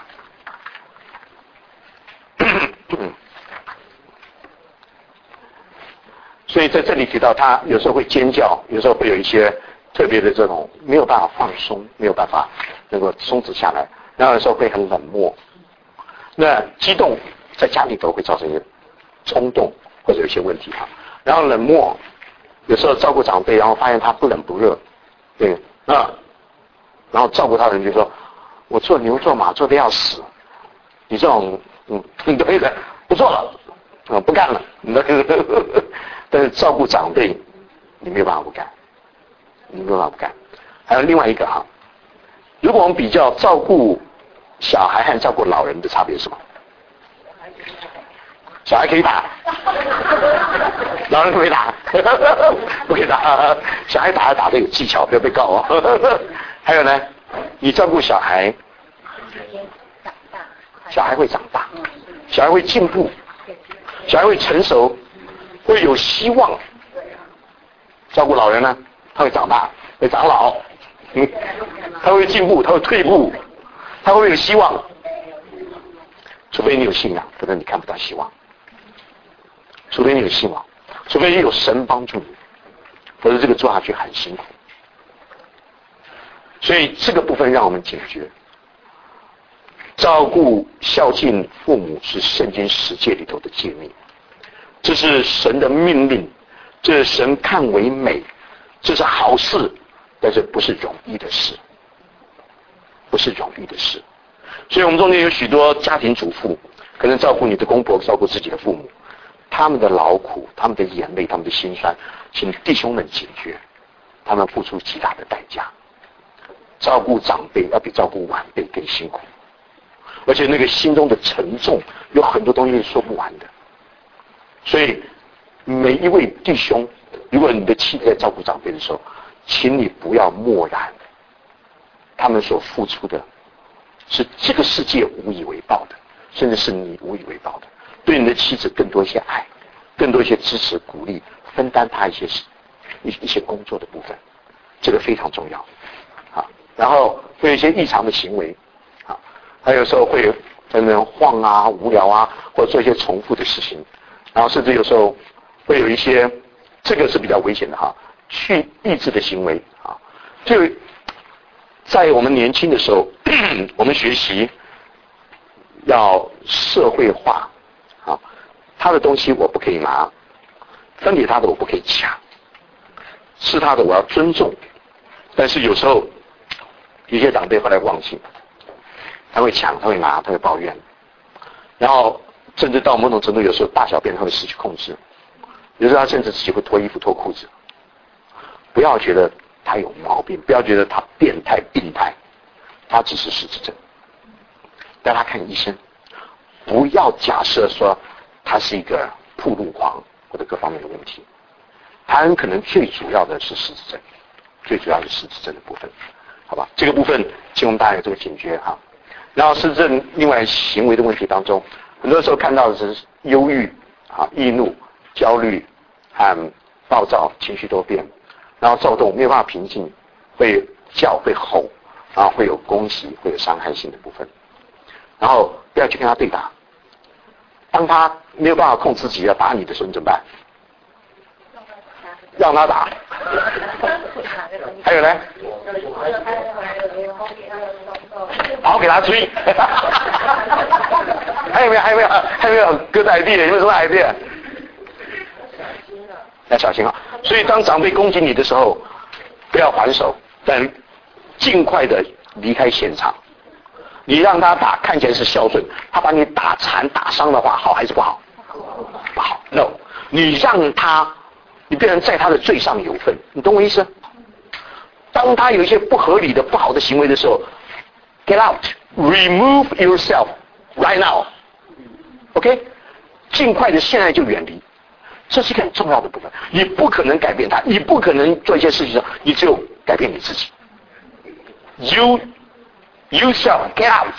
所以在这里提到他有时候会尖叫，有时候会有一些特别的这种没有办法放松，没有办法能够松弛下来，然后有时候会很冷漠。那激动在家里头会造成一些冲动或者有一些问题哈。然后冷漠，有时候照顾长辈，然后发现他不冷不热，对，然后照顾他的人就说：“我做牛做马做得要死，你这种你懂意思？不做了，不干了。”但是照顾长辈，你没有办法不干，你没有办法不干。还有另外一个哈，如果我们比较照顾小孩和照顾老人的差别是什么？小孩可以打，老人不可以打，不可以打。小孩打得有技巧，不要被告哦。还有呢，你照顾小孩，小孩会长大，小孩会进步，小孩会成熟，会有希望。照顾老人呢，他会长大，会长老，他会进步，他会退步，他会有希望。除非你有信仰，否则你看不到希望。除非你有希望，除非你有神帮助你，否则这个做下去很辛苦。所以这个部分让我们警觉，照顾孝敬父母是圣经10诫里头的诫命，这是神的命令，这是神看为美，这是好事，但是不是容易的事，不是容易的事。所以我们中间有许多家庭主妇， 可能照顾你的公婆，照顾自己的父母，他们的劳苦，他们的眼泪，他们的辛酸，请弟兄们警觉，他们付出极大的代价。照顾长辈要比照顾晚辈更辛苦，而且那个心中的沉重，有很多东西说不完的。所以每一位弟兄，如果你的妻子在照顾长辈的时候，请你不要漠然，他们所付出的是这个世界无以为报的，甚至是你无以为报的。对你的妻子更多一些爱，更多一些支持鼓励，分担他一些工作的部分，这个非常重要。然后会有一些异常的行为，还有时候会在那晃啊、无聊啊，或者做一些重复的事情，然后甚至有时候会有一些，这个是比较危险的去抑制的行为就在我们年轻的时候，我们学习要社会化他的东西我不可以拿，分给他的我不可以抢，是他的我要尊重，但是有时候有些长辈后来忘记，他会抢，他会拿，他会抱怨，然后甚至到某种程度，有时候大小便他会失去控制，有时候他甚至自己会脱衣服脱裤子。不要觉得他有毛病，不要觉得他变态病态，他只是失智症，带他看医生。不要假设说他是一个暴露狂或者各方面的问题，他很可能最主要的是失智症，最主要是失智症的部分。好吧，这个部分请我们大家有这个警觉然后失智症另外行为的问题当中，很多时候看到的是忧郁易怒、焦虑和暴躁、情绪多变，然后躁动没有办法平静，会叫会吼，然后会有攻击，会有伤害性的部分。然后不要去跟他对打，当他没有办法控制自己要打你的时候，你怎么办？让他打。还有呢？好，给他吹。还有没有good idea？有没有什么 idea？ 要小心所以当长辈攻击你的时候，不要还手，但尽快的离开现场。你让他打，看起来是孝顺，他把你打残打伤的话，好还是不好？不好 ，no。你让他，你变成在他的罪上有份，你懂我意思？当他有一些不合理的、不好的行为的时候 ，get out，remove yourself right now，OK？尽快的现在就远离，这是一个很重要的部分。你不可能改变他，你不可能做一些事情上，你只有改变你自己。You shall get out。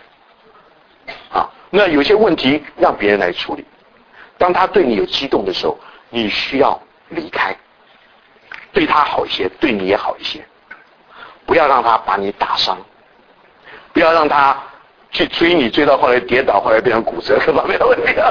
那有些问题让别人来处理。当他对你有激动的时候，你需要离开，对他好一些，对你也好一些。不要让他把你打伤，不要让他去追你，追到后来跌倒，后来变成骨折，各方面的问题。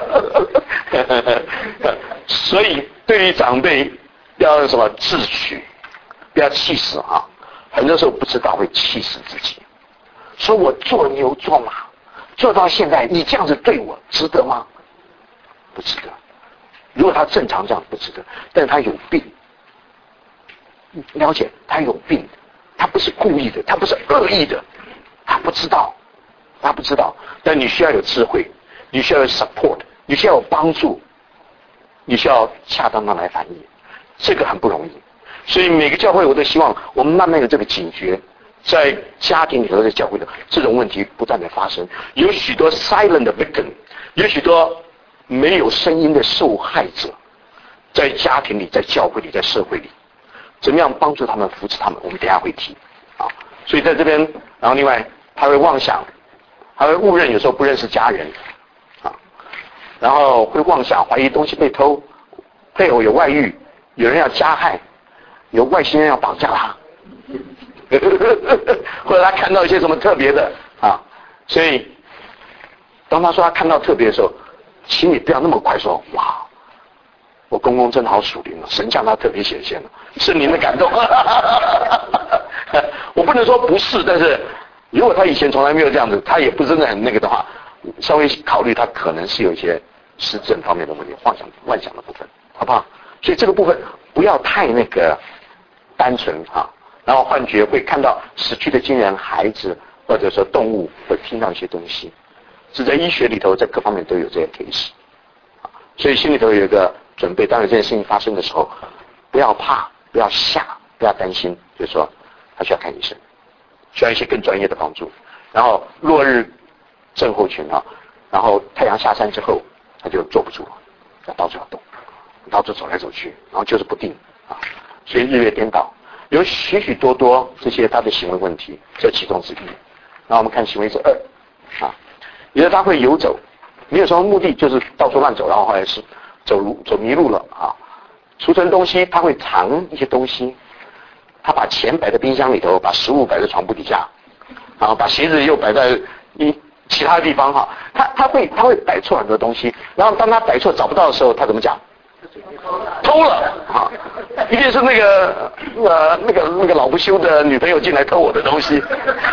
所以对于长辈要有什么智取，不要气死很多时候不知道会气死自己。说我做牛做马，做到现在你这样子对我，值得吗？不值得。如果他正常这样不值得，但是他有病，了解他有病，他不是故意的，他不是恶意的，他不知道，但你需要有智慧，你需要有 support， 你需要有帮助，你需要恰当的来反应，这个很不容易。所以每个教会我都希望我们慢慢有这个警觉，在家庭里头，在教会的这种问题不断的发生，有许多 silent victim， 有许多没有声音的受害者，在家庭里，在教会里，在社会里，怎么样帮助他们、扶持他们，我们等一下会提所以在这边，然后另外他会妄想，还会误认，有时候不认识家人然后会妄想怀疑东西被偷，配偶有外遇，有人要加害，有外星人要绑架他或者他看到一些什么特别的所以当他说他看到特别的时候，请你不要那么快说哇，我公公真好属灵神向他特别显现了，是您的感动我不能说不是，但是如果他以前从来没有这样子，他也不真的很那个的话，稍微考虑他可能是有一些失智方面的问题，妄想的部分，好不好？所以这个部分不要太那个单纯然后幻觉会看到死去的亲人、孩子或者说动物，会听到一些东西， 是在医学里头，在各方面都有这些 case。所以心里头有一个准备，当有这件事情发生的时候，不要怕，不要吓，不要担心，就是说他需要看医生，需要一些更专业的帮助。然后落日症候群啊，然后太阳下山之后，他就坐不住了，要到处要动，到处走来走去，然后就是不定啊，所以日月颠倒，有许许多多这些他的行为问题，这其中之一。然后我们看行为之二啊，有的他会游走，没有什么目的，就是到处乱走，然后后来是走迷路了啊。储存东西，他会藏一些东西，他把钱摆在冰箱里头，把食物摆在床铺底下，然后把鞋子又摆在其他的地方哈。他会摆错很多东西，然后当他摆错找不到的时候，他怎么讲？偷了啊！一定是那个老不休的女朋友进来偷我的东西。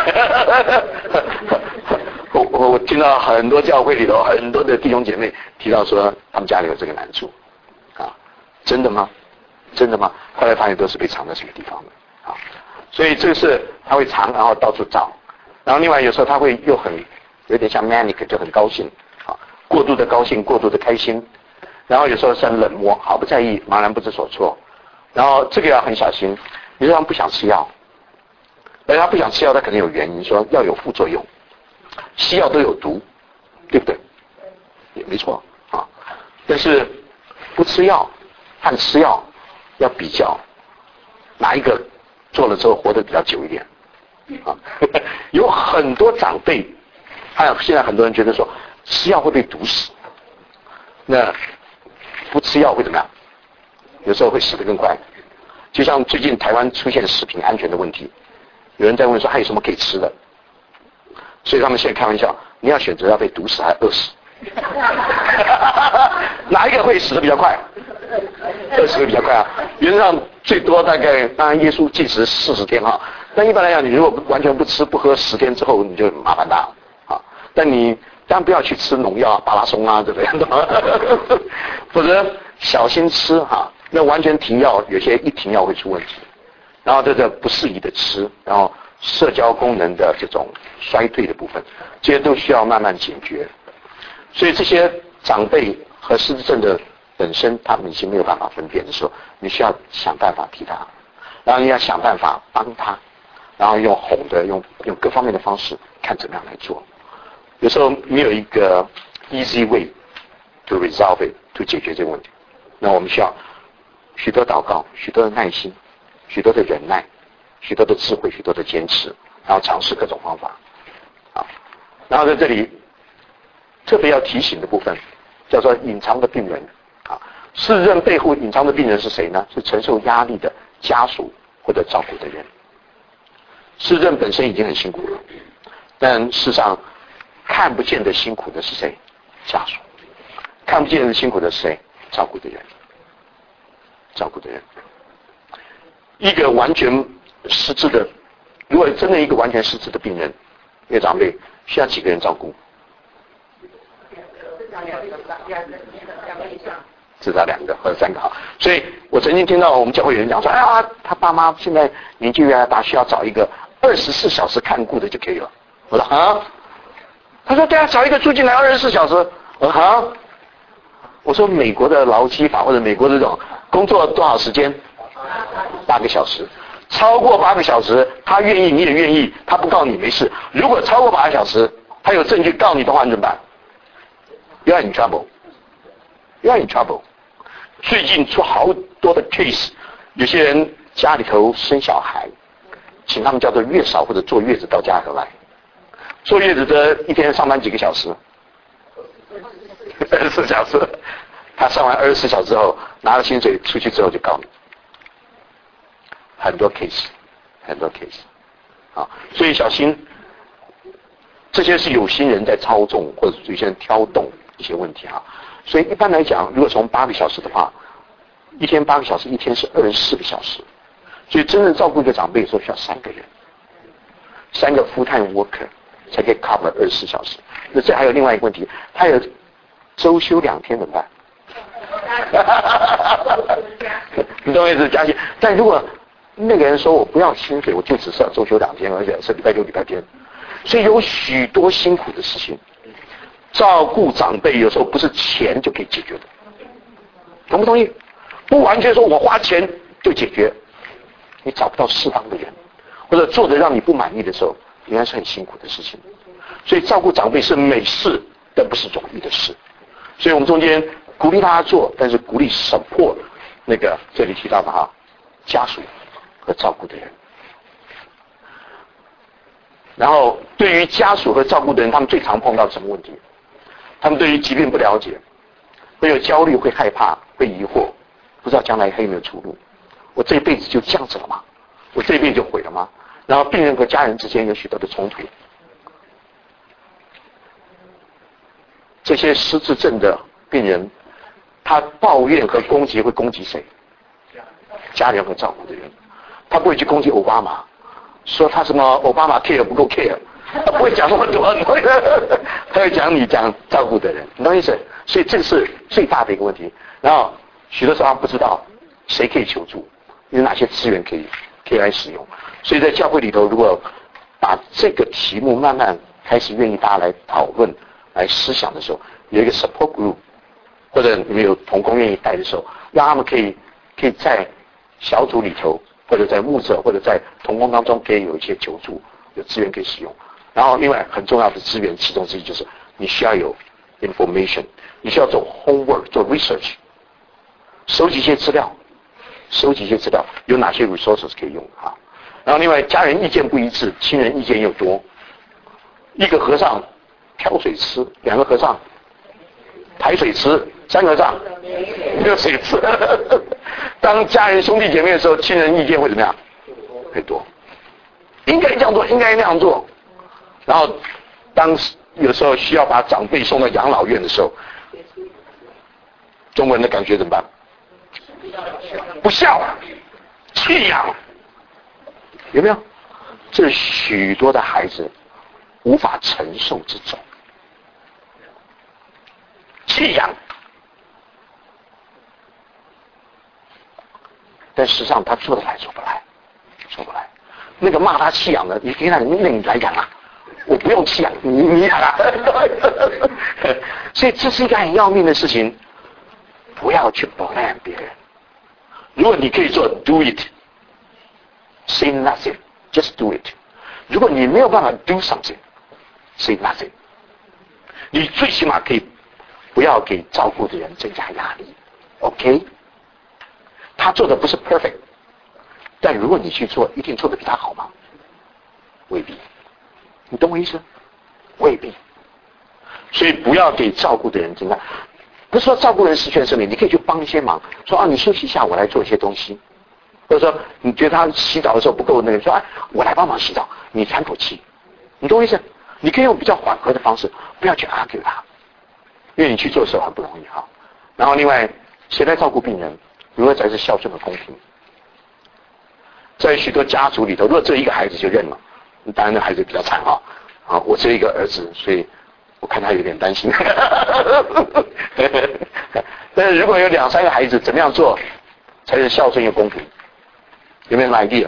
我听到很多教会里头很多的弟兄姐妹提到说他们家里有这个难处啊，真的吗？真的吗？后来发现都是被藏在这个地方的啊，所以这个是他会藏，然后到处找，然后另外有时候他会又有点像 manic， 就很高兴啊，过度的高兴，过度的开心，然后有时候是很冷漠，毫不在意，茫然不知所措，然后这个要很小心。你说他们不想吃药，而他不想吃药，他可能有原因，说药有副作用。西药都有毒，对不对？也没错啊。但是不吃药和吃药要比较，哪一个做了之后活得比较久一点啊？有很多长辈，还有现在很多人觉得说吃药会被毒死，那不吃药会怎么样？有时候会死得更快。就像最近台湾出现食品安全的问题，有人在问说还有什么可以吃的？所以他们现在开玩笑，你要选择要被毒死还是饿死？哪一个会死得比较快？饿死得比较快啊！原则上最多大概，当然耶稣禁食40天哈，但一般来讲，你如果完全不吃不喝10天之后，你就麻烦大了啊。但你当然不要去吃农药啊、巴拉松啊这个样的，否则小心吃哈。那完全停药，有些一停药会出问题，然后这个不适宜的吃，然后社交功能的这种衰退的部分，这些都需要慢慢解决。所以这些长辈和失智症的本身，他们已经没有办法分辨的时候，你需要想办法替他，然后你要想办法帮他，然后用哄的，用各方面的方式，看怎么样来做。有时候没有一个 easy way to resolve it， to 解决这个问题，那我们需要许多祷告，许多的耐心，许多的忍耐，许多的智慧，许多的坚持，然后尝试各种方法啊。然后在这里特别要提醒的部分叫做隐藏的病人啊。失智症背后隐藏的病人是谁呢？是承受压力的家属或者照顾的人。失智症本身已经很辛苦了，但事实上看不见的辛苦的是谁？家属。看不见的辛苦的是谁？照顾的人。照顾的人。一个完全失智的，如果真的一个完全失智的病人，一个长辈需要几个人照顾？至少2个或者3个哈。所以我曾经听到我们教会有人讲说，哎呀，他爸妈现在年纪越来越大，需要找一个24小时看顾的就可以了。我说啊，他说对啊，找一个住进来24小时。我说啊，我说美国的劳基法或者美国的这种工作多少时间？8个小时。超过8个小时，他愿意你也愿意，他不告你没事。如果超过8个小时，他有证据告你的话，你怎么办？You're in trouble. You're in trouble. 最近出好多的 case， 有些人家里头生小孩，请他们叫做月嫂或者坐月子到家里头来。坐月子的一天上班几个小时？24小时。他上完24小时之后，拿了薪水出去之后就告你。很多 case， 啊，所以小心，这些是有心人在操纵，或者有些人挑动一些问题啊。所以一般来讲，如果从8个小时的话，一天8个小时，一天是24个小时，所以真正照顾一个长辈的时候需要3个人，3个 full-time worker 才可以 cover 24小时。那这还有另外一个问题，他有周休2天怎么办？你懂我意思？加薪，但如果那个人说我不要薪水，我就只是要周休2天，而且是礼拜六、礼拜天，所以有许多辛苦的事情。 照顾长辈有时候不是钱就可以解决的，同不同意？不完全说我花钱就解决，你找不到适当的人，或者做的让你不满意的时候，原来是很辛苦的事情。所以照顾长辈是美事，但不是容易的事。所以我们中间鼓励大家做，但是鼓励 support 那个这里提到的家属和照顾的人。然后对于家属和照顾的人，他们最常碰到什么问题？他们对于疾病不了解，会有焦虑，会害怕，会疑惑，不知道将来还有没有出路。我这一辈子就这样子了吗？我这一辈子就毁了吗？然后病人和家人之间有许多的冲突。这些失智症的病人，他抱怨和攻击会攻击谁？家人和照顾的人。他不会去攻击奥巴马，说他什么奥巴马 care 不够 care， 他不会讲那么多，他会讲你讲照顾的人，你懂意思？所以这是最大的一个问题。然后许多时候他不知道谁可以求助，有哪些资源可以来使用。所以在教会里头，如果把这个题目慢慢开始愿意大家来讨论、来思想的时候，有一个 support group， 或者你们有同工愿意带的时候，让他们可以在小组里头，或者在牧者，或者在同工当中，可以有一些求助，有资源可以使用。然后另外很重要的资源其中之一就是你需要有 information， 你需要做 homework， 做 research， 收集一些资料，有哪些 resources 可以用啊？然后另外家人意见不一致，亲人意见又多，一个和尚挑水吃，两个和尚抬水吃，三个和尚没有水吃。当家人兄弟姐妹的时候，亲人意见会怎么样？会多，应该这样做，应该那样做。然后当有时候需要把长辈送到养老院的时候，中国人的感觉怎么办？不孝，弃养，有没有？这是许多的孩子无法承受之重。弃养，但实际上他做得来，做不来。那个骂他弃养的，你可以让你来养啊，我不用弃养，你养啊。所以这是一个很要命的事情，不要去 blame 别人。如果你可以做 do it， say nothing， just do it。如果你没有办法 do something， say nothing。你最起码可以不要给照顾的人增加压力 ，OK？ 他做的不是 perfect， 但如果你去做，一定做的比他好吗？未必，你懂我意思？未必。所以不要给照顾的人增加。不是说照顾人失去生命，你可以去帮一些忙，说你休息一下，我来做一些东西，或者说你觉得他洗澡的时候不够那个，说我来帮忙洗澡，你喘口气，你懂我意思？你可以用比较缓和的方式，不要去 argue 他，因为你去做的时候很不容易哈。然后另外，谁来照顾病人，如何才是孝顺和公平？在许多家族里头，如果只有一个孩子就认了，当然那孩子比较惨啊。我只有一个儿子，所以我看他有点担心。但是如果有2、3个孩子，怎么样做才是孝顺又公平？有没有什么 idea？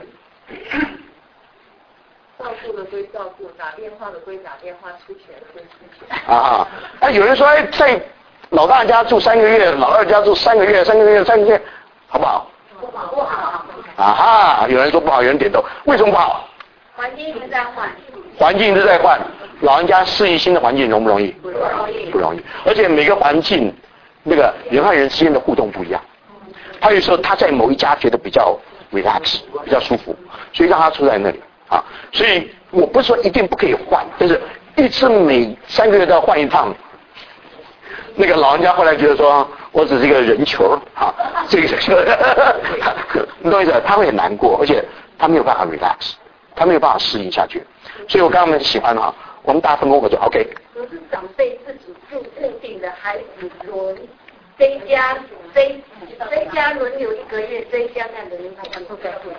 照顾的归照顾，打电话的归打电话，出钱的归出钱。 有人说在老大家住3个月，老二家住3个月，好不好？ 不好。 有人说不好，有人点头。为什么不好？ 环境一直在换。 环境一直在换，老人家适应新的环境容不容易？不容易。而且每个环境，那个人和人之间的互动不一样。他有时候他在某一家觉得比较 relax， 比较舒服，所以让他住在那里啊。所以我不是说一定不可以换，但是一直每3个月都要换一趟。那个老人家后来觉得说，我只是一个人球这个你懂意思？他会很难过，而且他没有办法 relax， 他没有办法适应下去。所以我刚刚喜欢我们大家分工合作 ，OK。 可是长辈自己住固定的，孩子轮这一家轮流1个月，这一家再轮流他们都在住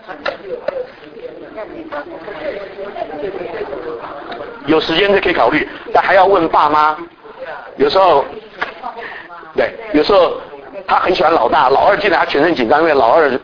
有时间就可以考虑，但还要问爸妈。有时候，对，有时候他很喜欢老大，老二进来他全身紧张，因为老二，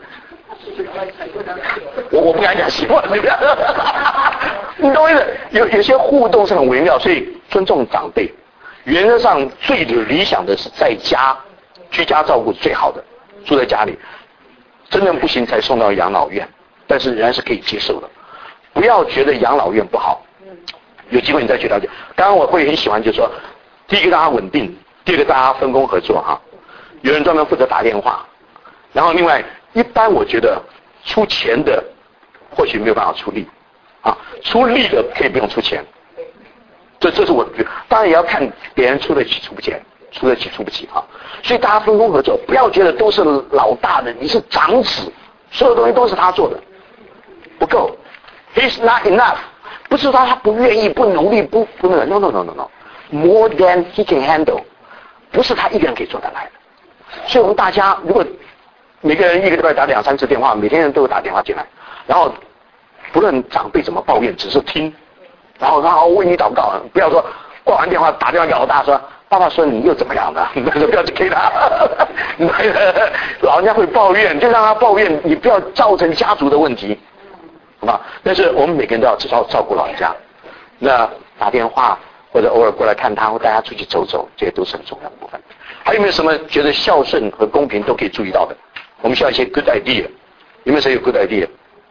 我不敢讲习惯，你懂我意思？有些互动是很微妙，所以尊重长辈， 原则上最理想的是在家居家照顾最好的，住在家里，真正不行才送到养老院，但是仍然是可以接受的。不要觉得养老院不好，有机会你再去了解。刚刚我会很喜欢就是说，第一个大家稳定，第二个大家分工合作哈，有人专门负责打电话，然后另外一般我觉得出钱的或许没有办法出力啊，出力的可以不用出钱。这是我觉得，当然也要看别人出得起出不起，出得起出不起啊。所以大家分工合作，不要觉得都是老大的，你是长子，所有东西都是他做的，不够。He's not enough， 不是他不愿意、不努力、不那个 ，no，more than he can handle， 不是他一个人可以做得来的。所以我们大家如果每个人一个礼拜打2-3次电话，每天都有打电话进来，然后不论长辈怎么抱怨，只是听。然后为你祷告，不要说挂完电话打电话给老大说，爸爸说你又怎么样了，不要去给他，老人家会抱怨，就让他抱怨，你不要造成家族的问题，好吧？但是我们每个人都要至少照顾老人家，那打电话或者偶尔过来看他，或带他出去走走，这些都是很重要的部分。还有没有什么觉得孝顺和公平都可以注意到的？我们需要一些 good idea， 有没有谁有 good idea？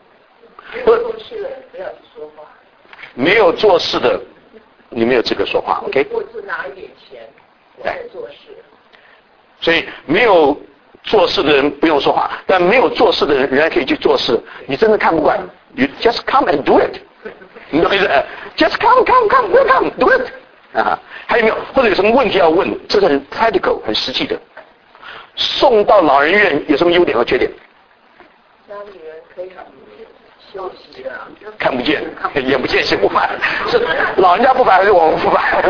没有做事的，你没有资格说话 ，OK？ 我只拿一点钱，我在做事。 所以没有做事的人不用说话，但没有做事的人仍然可以去做事。你真的看不惯 ，you just come and do it， 你懂意思 ？Just come do it 啊！还有没有？或者有什么问题要问？这是很 practical 很实际的。送到老人院有什么优点和缺点？ 家里人可以休息啊， 看不见，眼不见心不烦，是老人家不烦还是我们不烦？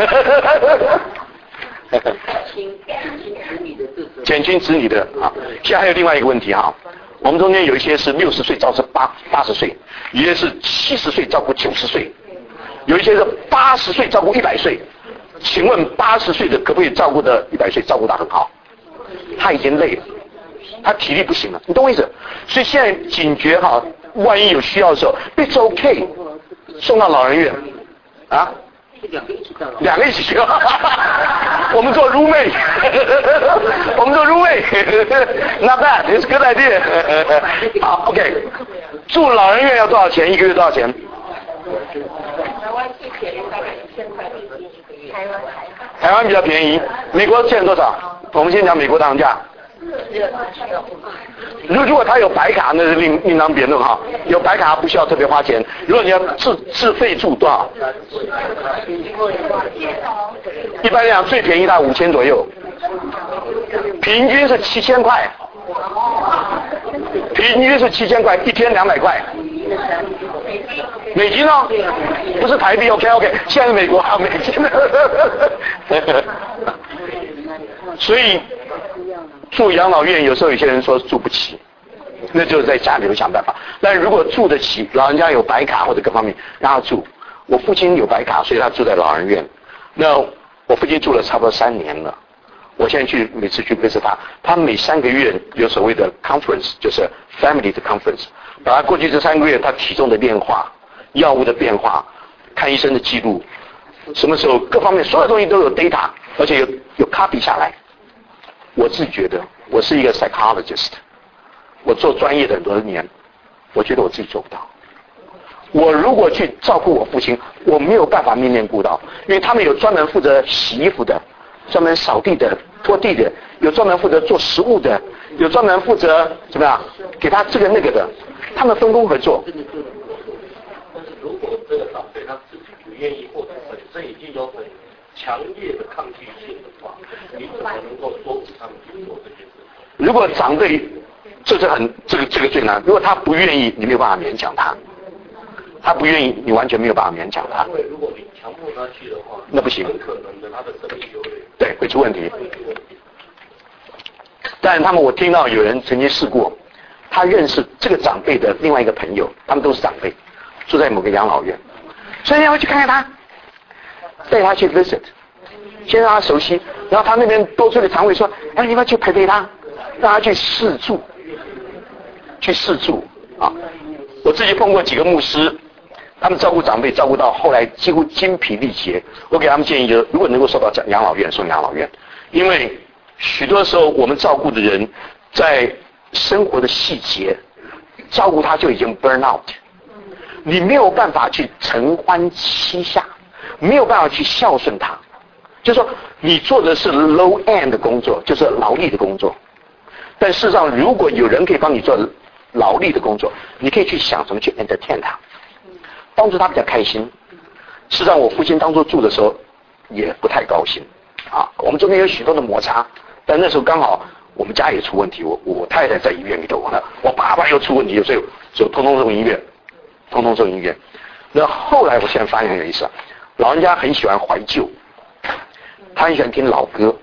减轻子女的啊。现在还有另外一个问题哈，我们中间有一些是60岁照顾80岁，有些是70岁照顾90岁，有一些是80岁照顾100岁。请问80岁的可不可以照顾的100岁照顾得很好？他已经累了，他体力不行了，你懂我意思？所以现在警觉哈。万一有需要的时候 ，it's okay， 送到老人院，啊，两个一起去，我们做 roommate， 我们做 roommate，not bad，it's good idea。好 ，OK， 住老人院要多少钱？一个月多少钱？ 台湾最便宜大概1000块1个月。 台湾比较便宜，美国现在多少？我们先讲美国当价。如果他有白卡，那是另当别论哈。有白卡不需要特别花钱。如果你要自费住多少？一般来讲最便宜大概5000左右，平均是7000块，平均是7000块，一天200块。美金哦，不是台币 ，OK， 现在是美国啊，美金。所以住养老院有时候有些人说住不起，那就是在家里头想办法。但如果住得起，老人家有白卡或者各方面让他住。我父亲有白卡，所以他住在老人院。那我父亲住了差不多3年了。我现在每次去visit他每3个月有所谓的 conference， 就是 family 的 conference， 把他过去这3个月他体重的变化、药物的变化、看医生的记录，什么时候各方面所有东西都有 data， 而且有 copy 下来。我自己觉得我是一个 psychologist， 我做专业的很多年，我觉得我自己做不到。我如果去照顾我父亲，我没有办法面面顾到，因为他们有专门负责洗衣服的，专门扫地的、拖地的，有专门负责做食物的，有专门负责怎么样给他这个那个的，他们分工合作。 但是如果这个长辈他自己不愿意，或者本身已经有很强烈的抗拒性的话，你怎么能够说服他们去做这件事？ 如果长辈这个最难，如果他不愿意，你没有办法勉强他。他不愿意，你完全没有办法勉强他。 因为如果你强迫他去的话， 那不行， 很可能的他的身体就会对会出问题。但我听到有人曾经试过，他认识这个长辈的另外一个朋友，他们都是长辈，住在某个养老院，所以你要去看看他，带他去 visit， 先让他熟悉，然后他那边多出的常委说，哎，你要去陪他，让他去试住啊。我自己碰过几个牧师， 他们照顾长辈照顾到后来几乎精疲力竭。我给他们建议就是，如果能够送到养老院，送养老院，因为许多时候我们照顾的人在生活的细节照顾他就已经 burn out， 你没有办法去承欢膝下，没有办法去孝顺他。就是说你做的是 low end 的工作，就是劳力的工作，但事实上如果有人可以帮你做劳力的工作，你可以去想怎么去 entertain 他，帮助他比较开心。事实上我父亲当初住的时候也不太高兴啊，我们中间有许多的摩擦，但那时候刚好我们家也出问题，我太太在医院里头，我爸爸又出问题，所以通通送医院，通通送医院。那后来我现在发现很有意思，老人家很喜欢怀旧，他很喜欢听老歌，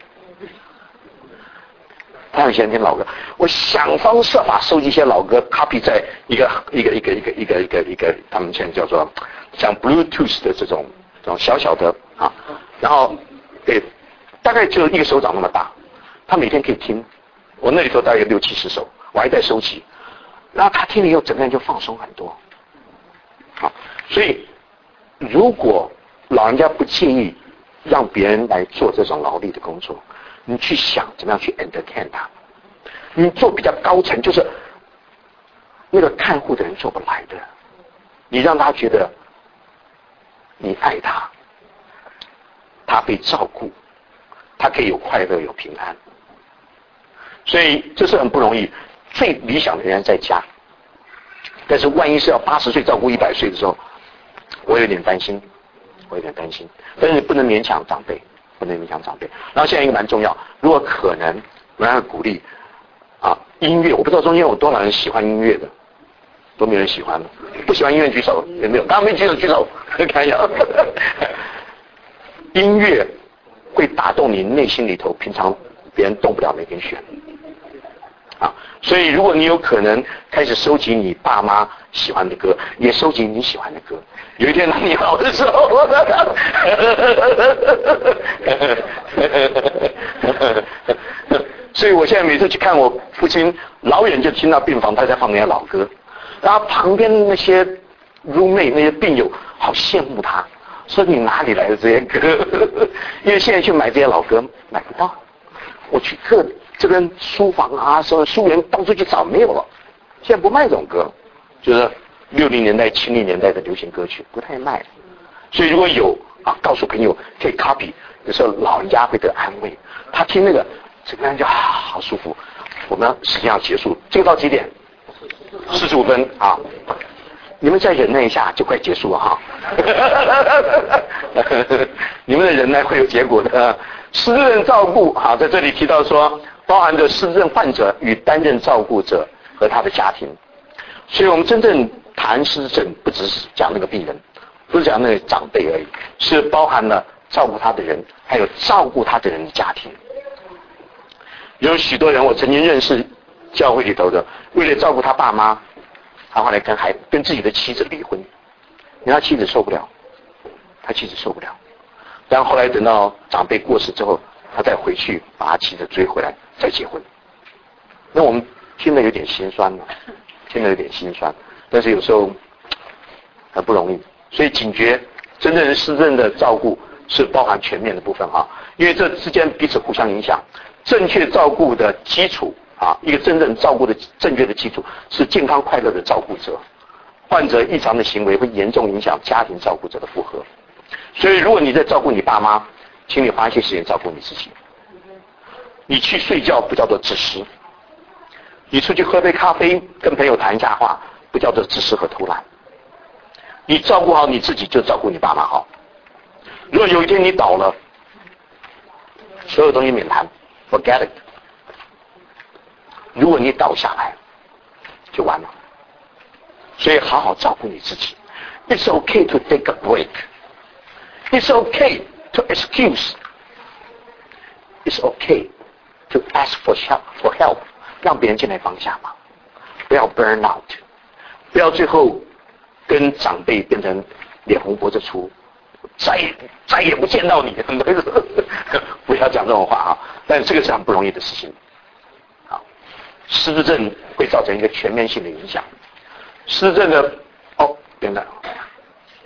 他很喜欢听老歌。我想方设法收集一些老歌 ，copy 在一个，他们现在叫做像 Bluetooth 的这种小小的啊，然后大概就一个手掌那么大，他每天可以听。我那里头大概有60-70首，我还在收集。然后他听了以后，整个人就放松很多。好，所以如果老人家不介意让别人来做这种劳力的工作，你去想怎么样去 entertain 他。你做比较高层，就是那个看护的人做不来的，你让他觉得你爱他，他被照顾，他可以有快乐有平安。所以这是很不容易，最理想的人在家，但是万一是要80岁照顾100岁的时候，我有点担心。但是不能勉强长辈，然后现在一个蛮重要，如果可能，我要鼓励音乐。我不知道中间有多少人喜欢音乐的，都没有人喜欢的，不喜欢音乐举手，有没有？刚刚没举手举手，看一下。音乐会打动你内心里头平常别人动不了那根弦。所以如果你有可能开始收集你爸妈喜欢的歌，也收集你喜欢的歌，有一天当你老的时候，所以我现在每次去看我父亲，老远就听到病房他在放那些老歌，然后旁边那些 roommate 那些病友好羡慕他，说你哪里来的这些歌？因为现在去买这些老歌买不到，我去这边书房啊，什么书园到处去找，没有了。现在不卖这种歌，就是60年代、70年代的流行歌曲，不太卖。所以如果有告诉朋友可以 copy， 有时候老人家会得安慰，他听那个整个人就好舒服。我们时间要结束，这个到几点？45分啊！你们再忍耐一下，就快结束了哈。你们的忍耐会有结果的。失智症照顾在这里提到说，包含着失智症患者与担任照顾者和他的家庭。所以我们真正谈失智症，不只是讲那个病人，不是讲那个长辈而已，是包含了照顾他的人，还有照顾他的人的家庭。有许多人，我曾经认识教会里头的，为了照顾他爸妈，他后来跟自己的妻子离婚，因为他妻子受不了，然后后来等到长辈过世之后，他再回去把他妻子追回来，再结婚。那我们听得有点心酸了，但是有时候很不容易。所以警觉真正失智症的照顾是包含全面的部分因为这之间彼此互相影响。正确照顾的基础一个真正照顾的正确的基础是健康快乐的照顾者。患者异常的行为会严重影响家庭照顾者的负荷。所以如果你在照顾你爸妈，请你花一些时间照顾你自己。你去睡觉不叫做自私，你出去喝杯咖啡跟朋友谈一下话不叫做自私和偷懒。你照顾好你自己，就照顾你爸妈好。如果有一天你倒了，所有东西免谈 ，forget it。如果你倒下来，就完了。所以好好照顾你自己。It's okay to take a break. It's okay to excuse. It's okay to ask for help. 让别人进来帮一下忙，不要 burn out， 不要最后跟长辈变成脸红脖子粗，再也不见到你，不要讲这种话但这个是很不容易的事情。失智症会造成一个全面性的影响。失智症的等等，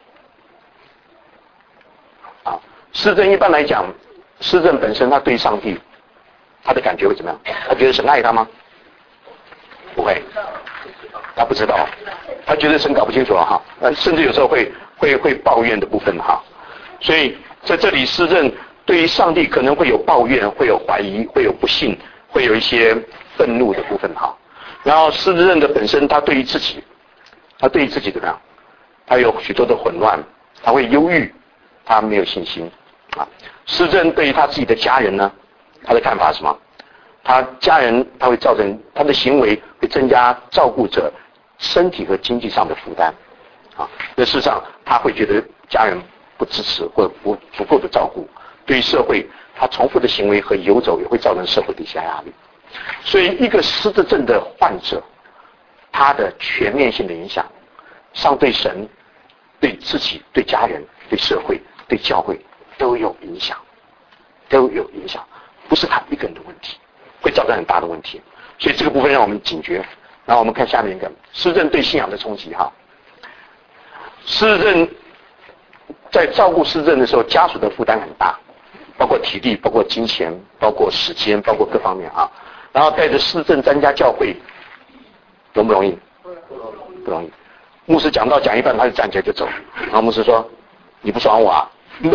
失智症一般来讲，失智症本身他对上帝，他的感觉会怎么样？他觉得神爱他吗？不会，他不知道，他觉得神搞不清楚了哈，甚至有时候会抱怨的部分哈。所以在这里失智症对于上帝可能会有抱怨，会有怀疑，会有不信，会有一些愤怒的部分哈。然后失智症的本身，他对于自己怎么样？他有许多的混乱，他会忧郁，他没有信心啊。失智症对于他自己的家人呢，他的看法是什么？他家人他会造成他的行为会增加照顾者身体和经济上的负担啊。那事实上他会觉得家人不支持或者不足够的照顾，对于社会他重复的行为和游走也会造成社会的一些压力。所以一个失智症的患者，他的全面性的影响上对神、对自己、对家人、对社会、对教会都有影响，不是他一个人的问题，会造成很大的问题。所以这个部分让我们警觉。然后我们看下面一个失智症对信仰的冲击哈。失智症在照顾失智症的时候，家属的负担很大，包括体力，包括金钱，包括时间，包括各方面啊。然后带着失智症参加教会，容不容易？不容易。牧师讲到讲一半，他就站起来就走。然后牧师说：“你不爽我啊？”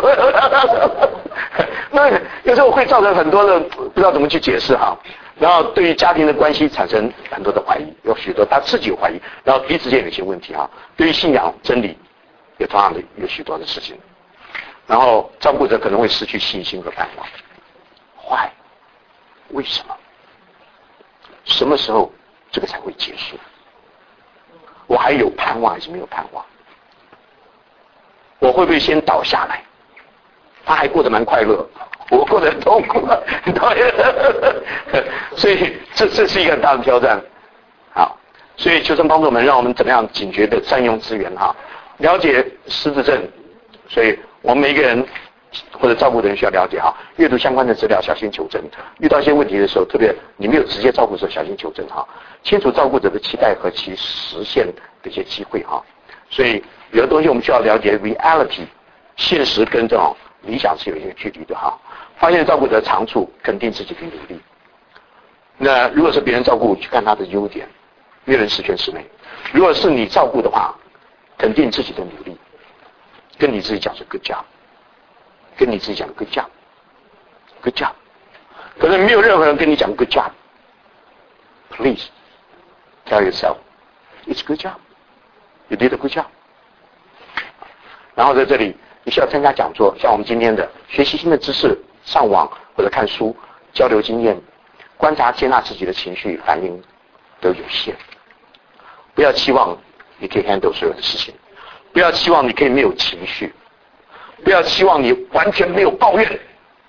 那有时候会造成很多的不知道怎么去解释哈。然后对于家庭的关系产生很多的怀疑，有许多他自己有怀疑，然后彼此间有一些问题哈。对于信仰真理，有同样的有许多的事情。然后照顾者可能会失去信心和盼望。坏，为什么？什么时候这个才会结束？我还有盼望还是没有盼望？我会不会先倒下来？他还过得蛮快乐，我过得很痛苦，很讨厌。所以这是一个很大的挑战。好，所以求神帮助我们，让我们怎么样警觉的善用资源哈，了解失智症。所以我们每一个人或者照顾的人需要了解哈，阅读相关的资料，小心求证。遇到一些问题的时候，特别你没有直接照顾的时候，小心求证哈，清楚照顾者的期待和其实现的一些机会哈。所以有的东西我们需要了解 reality， 现实跟这种理想是有一些距离的哈。发现照顾者的长处，肯定自己的努力。那如果是别人照顾，去看他的优点，没有人十全十美。如果是你照顾的话，肯定自己的努力，跟你自己讲是 good job， 跟你自己讲 good job，good job。可能没有任何人跟你讲 good job。Please tell yourself it's good job. You did a good job. 然后在这里，你需要参加讲座，像我们今天的学习新的知识，上网或者看书，交流经验，观察接纳自己的情绪反应都有限。不要期望你可以 handle 所有的事情，不要期望你可以没有情绪，不要期望你完全没有抱怨，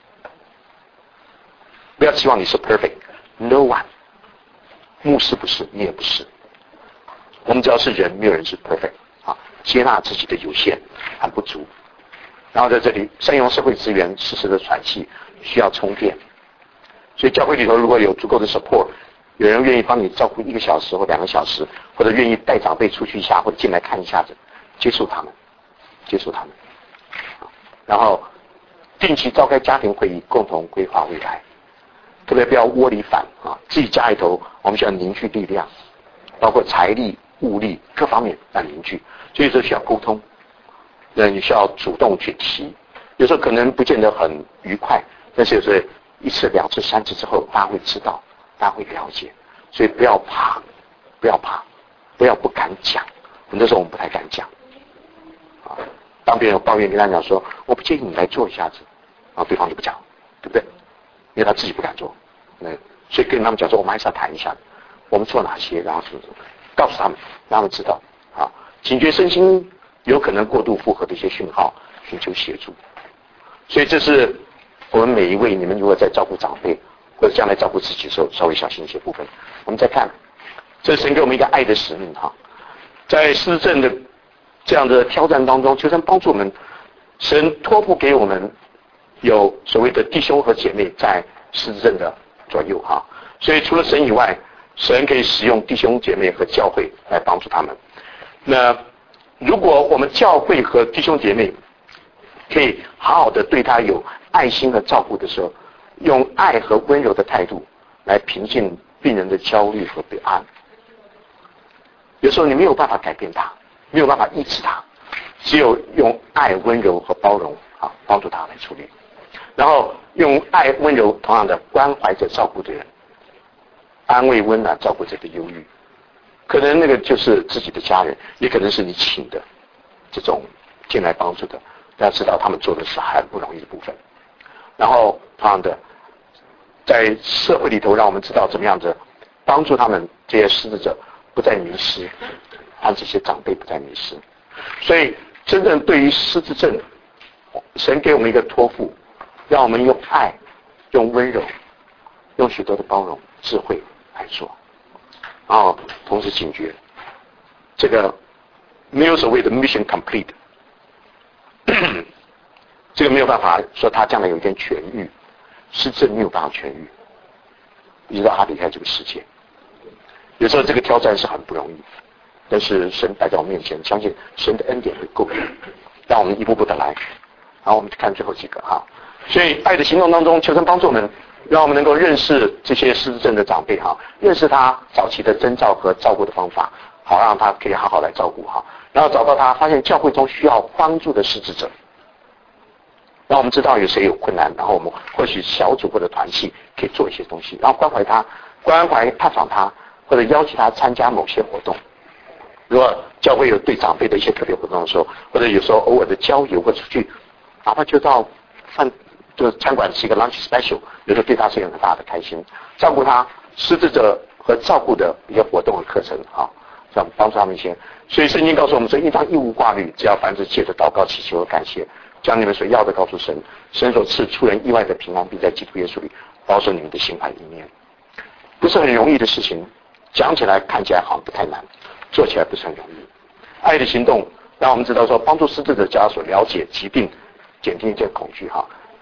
不要期望你是 perfect。 No one， 牧师不是，你也不是，我们只要是人，没有人是 perfect 啊。接纳自己的有限和不足，然后在这里善用社会资源，适时的喘气，需要充电。所以教会里头如果有足够的 support， 有人愿意帮你照顾1个小时或2个小时，或者愿意带长辈出去一下，或者进来看一下子，接受他们。然后定期召开家庭会议，共同规划未来。特别不要窝里反啊，自己家里头我们需要凝聚力量，包括财力、物力各方面要凝聚，所以说需要沟通。你需要主动去提，有时候可能不见得很愉快，但是有时候1次、2次、3次之后，大家会知道，大家会了解，所以不要怕，不要不敢讲。很多时候我们不太敢讲啊。当别人有抱怨，跟他讲说我不建议你来做一下子，然后对方就不讲，对不对？因为他自己不敢做。所以跟他们讲说我们还是要谈一下，我们做哪些，然后什么告诉他们，让他们知道啊，警觉身心有可能过度负荷的一些讯号，寻求协助。所以这是我们每一位，你们如果在照顾长辈或者将来照顾自己的时候，稍微小心一些部分。我们再看，这是神给我们一个爱的使命哈，在失智症的这样的挑战当中，求神帮助我们，神托付给我们有所谓的弟兄和姐妹在失智症的左右哈。所以除了神以外，神可以使用弟兄姐妹和教会来帮助他们。那如果我们教会和弟兄姐妹可以好好的对他有爱心和照顾的时候，用爱和温柔的态度来平静病人的焦虑和不安。有时候你没有办法改变他，没有办法抑制他，只有用爱、温柔和包容帮助他来处理，然后用爱、温柔同样的关怀着照顾的人，安慰、温暖照顾者的忧郁。可能那个就是自己的家人，也可能是你请的这种进来帮助的，大家知道他们做的是很不容易的部分。然后同样的，在社会里头，让我们知道怎么样子帮助他们这些失智者不再迷失，让这些长辈不再迷失。所以真正对于失智症，神给我们一个托付，让我们用爱、用温柔、用许多的包容、智慧来做。然后同时警觉，这个没有所谓的 mission complete， 这个没有办法说他将来有一天痊愈，失智没有办法痊愈，一直到他离开这个世界。有时候这个挑战是很不容易，但是神摆在我面前，相信神的恩典会够，让我们一步步的来。然后我们看最后几个哈，所以爱的行动当中，求神帮助我们。让我们能够认识这些失智症的长辈认识他早期的征兆和照顾的方法，好让他可以好好来照顾然后找到他发现教会中需要帮助的失智者，让我们知道有谁有困难，然后我们或许小组或者团契可以做一些东西，然后关怀他，关怀探访他，或者邀请他参加某些活动。如果教会有对长辈的一些特别活动的时候，或者有时候偶尔的郊游或出去，哪怕就到就是餐馆是一个 lunch special， 有时候对他是有很大的开心，照顾他失智者和照顾的一些活动和课程这样帮助他们一些。所以圣经告诉我们说，应当一无挂虑，只要凡事借着祷告、祈求和感谢，将你们所要的告诉神，神所赐出人意外的平安，并在基督耶稣里保守你们的心怀意念。不是很容易的事情，讲起来看起来好像不太难，做起来不是很容易。爱的行动让我们知道说，帮助失智者家属了解疾病，减轻一些恐惧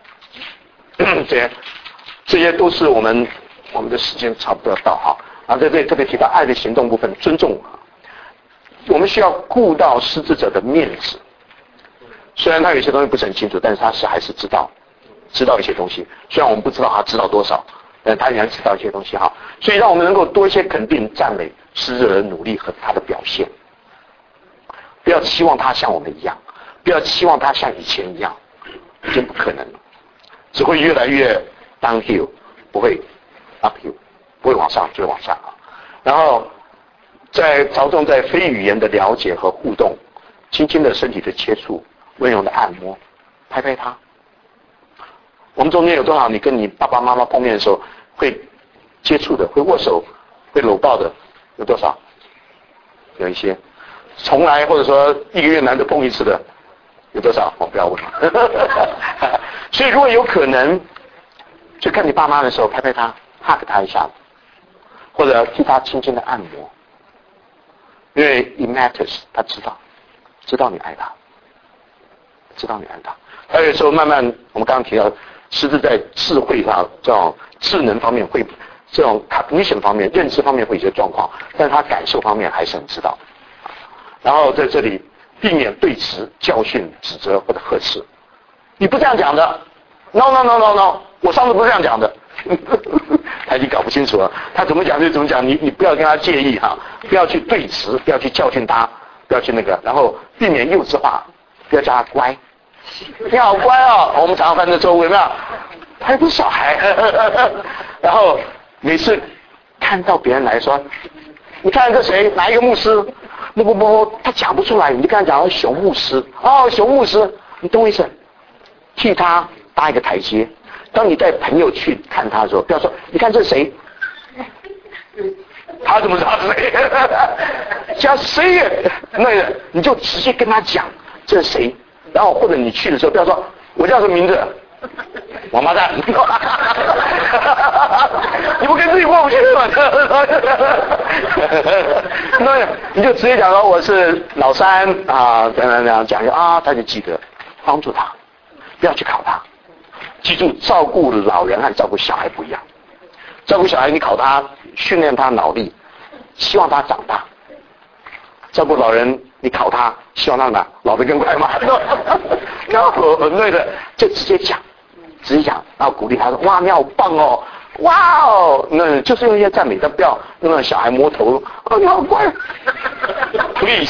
这些都是我们的时间差不多要到然后在这里特别提到爱的行动部分，尊重我们需要顾到失智者的面子。虽然他有些东西不是很清楚，但是他还是知道一些东西。虽然我们不知道他知道多少，但他仍然知道一些东西所以让我们能够多一些肯定、赞美失智者的努力和他的表现。不要期望他像我们一样，不要期望他像以前一样，已经不可能了。只会越来越 downhill， 不会 uphill， 不会往上，只会往下然后着重在非语言的了解和互动，轻轻的身体的接触，温柔的按摩，拍拍他。我们中间有多少你跟你爸爸妈妈碰面的时候会接触的，会握手，会搂抱的，有多少？有一些从来或者说一个月难得碰一次的有多少？我不要问了。所以如果有可能，就看你爸妈的时候拍拍他 hug 他一下，或者替他轻轻的按摩，因为 it matters， 他知道你爱他，还有时候慢慢我们刚刚提到失智在智慧这种智能方面会，这种 cognition 方面认知方面会有些状况，但是他感受方面还是很知道。然后在这里避免对峙、教训、指责或者呵斥。你不这样讲的 ，no， 我上次不是这样讲的，他已经搞不清楚了，他怎么讲就怎么讲，你不要跟他介意不要去对峙，不要去教训他，不要去那个，然后避免幼稚化，不要叫他乖，你好乖我们常常犯的错误有没有？他又不是小孩，然后每次看到别人来说，你看这谁哪一个牧师？不，他讲不出来，你就跟他讲熊牧师熊牧师，你懂我意思？替他搭一个台阶。当你带朋友去看他的时候，不要说你看这是谁，他怎么知道是谁？讲谁也那个，你就直接跟他讲这是谁，然后或者你去的时候不要说我叫什么名字，王八蛋，你不跟自己过不去吗？那你就直接讲说我是老三这样讲他就记得，帮助他，不要去考他。记住，照顾老人和照顾小孩不一样。照顾小孩，你考他，训练他脑力，希望他长大；照顾老人，你考他，希望他老得更快嘛。 那个就直接讲，然后鼓励他说，哇，你好棒哦，哇哦，那就是用一些赞美，但不要用那小孩摸头，哦，你好乖 ，please 。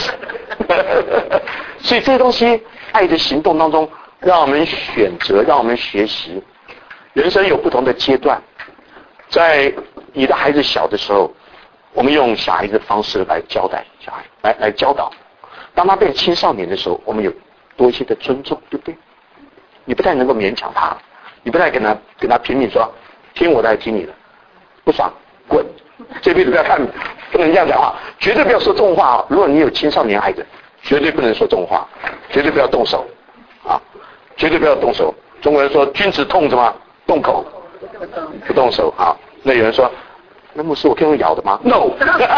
所以这些东西，爱的行动当中，让我们选择，让我们学习。人生有不同的阶段，在你的孩子小的时候，我们用小孩子的方式来交代小孩，来教导。当他变青少年的时候，我们有多一些的尊重，对不对？你不太能够勉强他，你不太跟他拼命说，听我的还是听你的，不爽滚，这辈子不要看，不能这样讲话，绝对不要说重话。如果你有青少年孩子，绝对不能说重话，绝对不要动手啊，绝对不要动手。中国人说君子痛什么？动口，不动手啊。那有人说，那牧师我可以用咬的吗 ？No，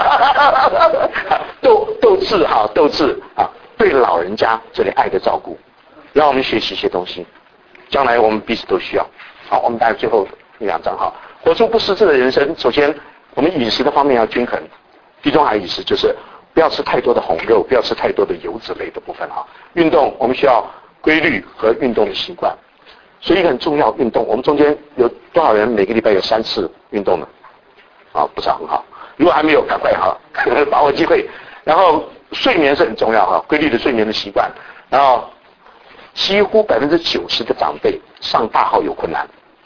斗智哈，斗智啊，对老人家这里爱的照顾，让我们学习一些东西，将来我们彼此都需要。好，我们大概最后2章哈，活出不失智的人生。首先，我们饮食的方面要均衡，地中海饮食就是不要吃太多的红肉，不要吃太多的油脂类的部分哈。运动我们需要规律和运动的习惯。所以一个很重要运动，我们中间有多少人每个礼拜有3次运动呢？啊，不是很好。如果还没有，赶快哈，把握机会。然后睡眠是很重要哈，规律的睡眠的习惯。然后几乎90%的长辈上大号有困难。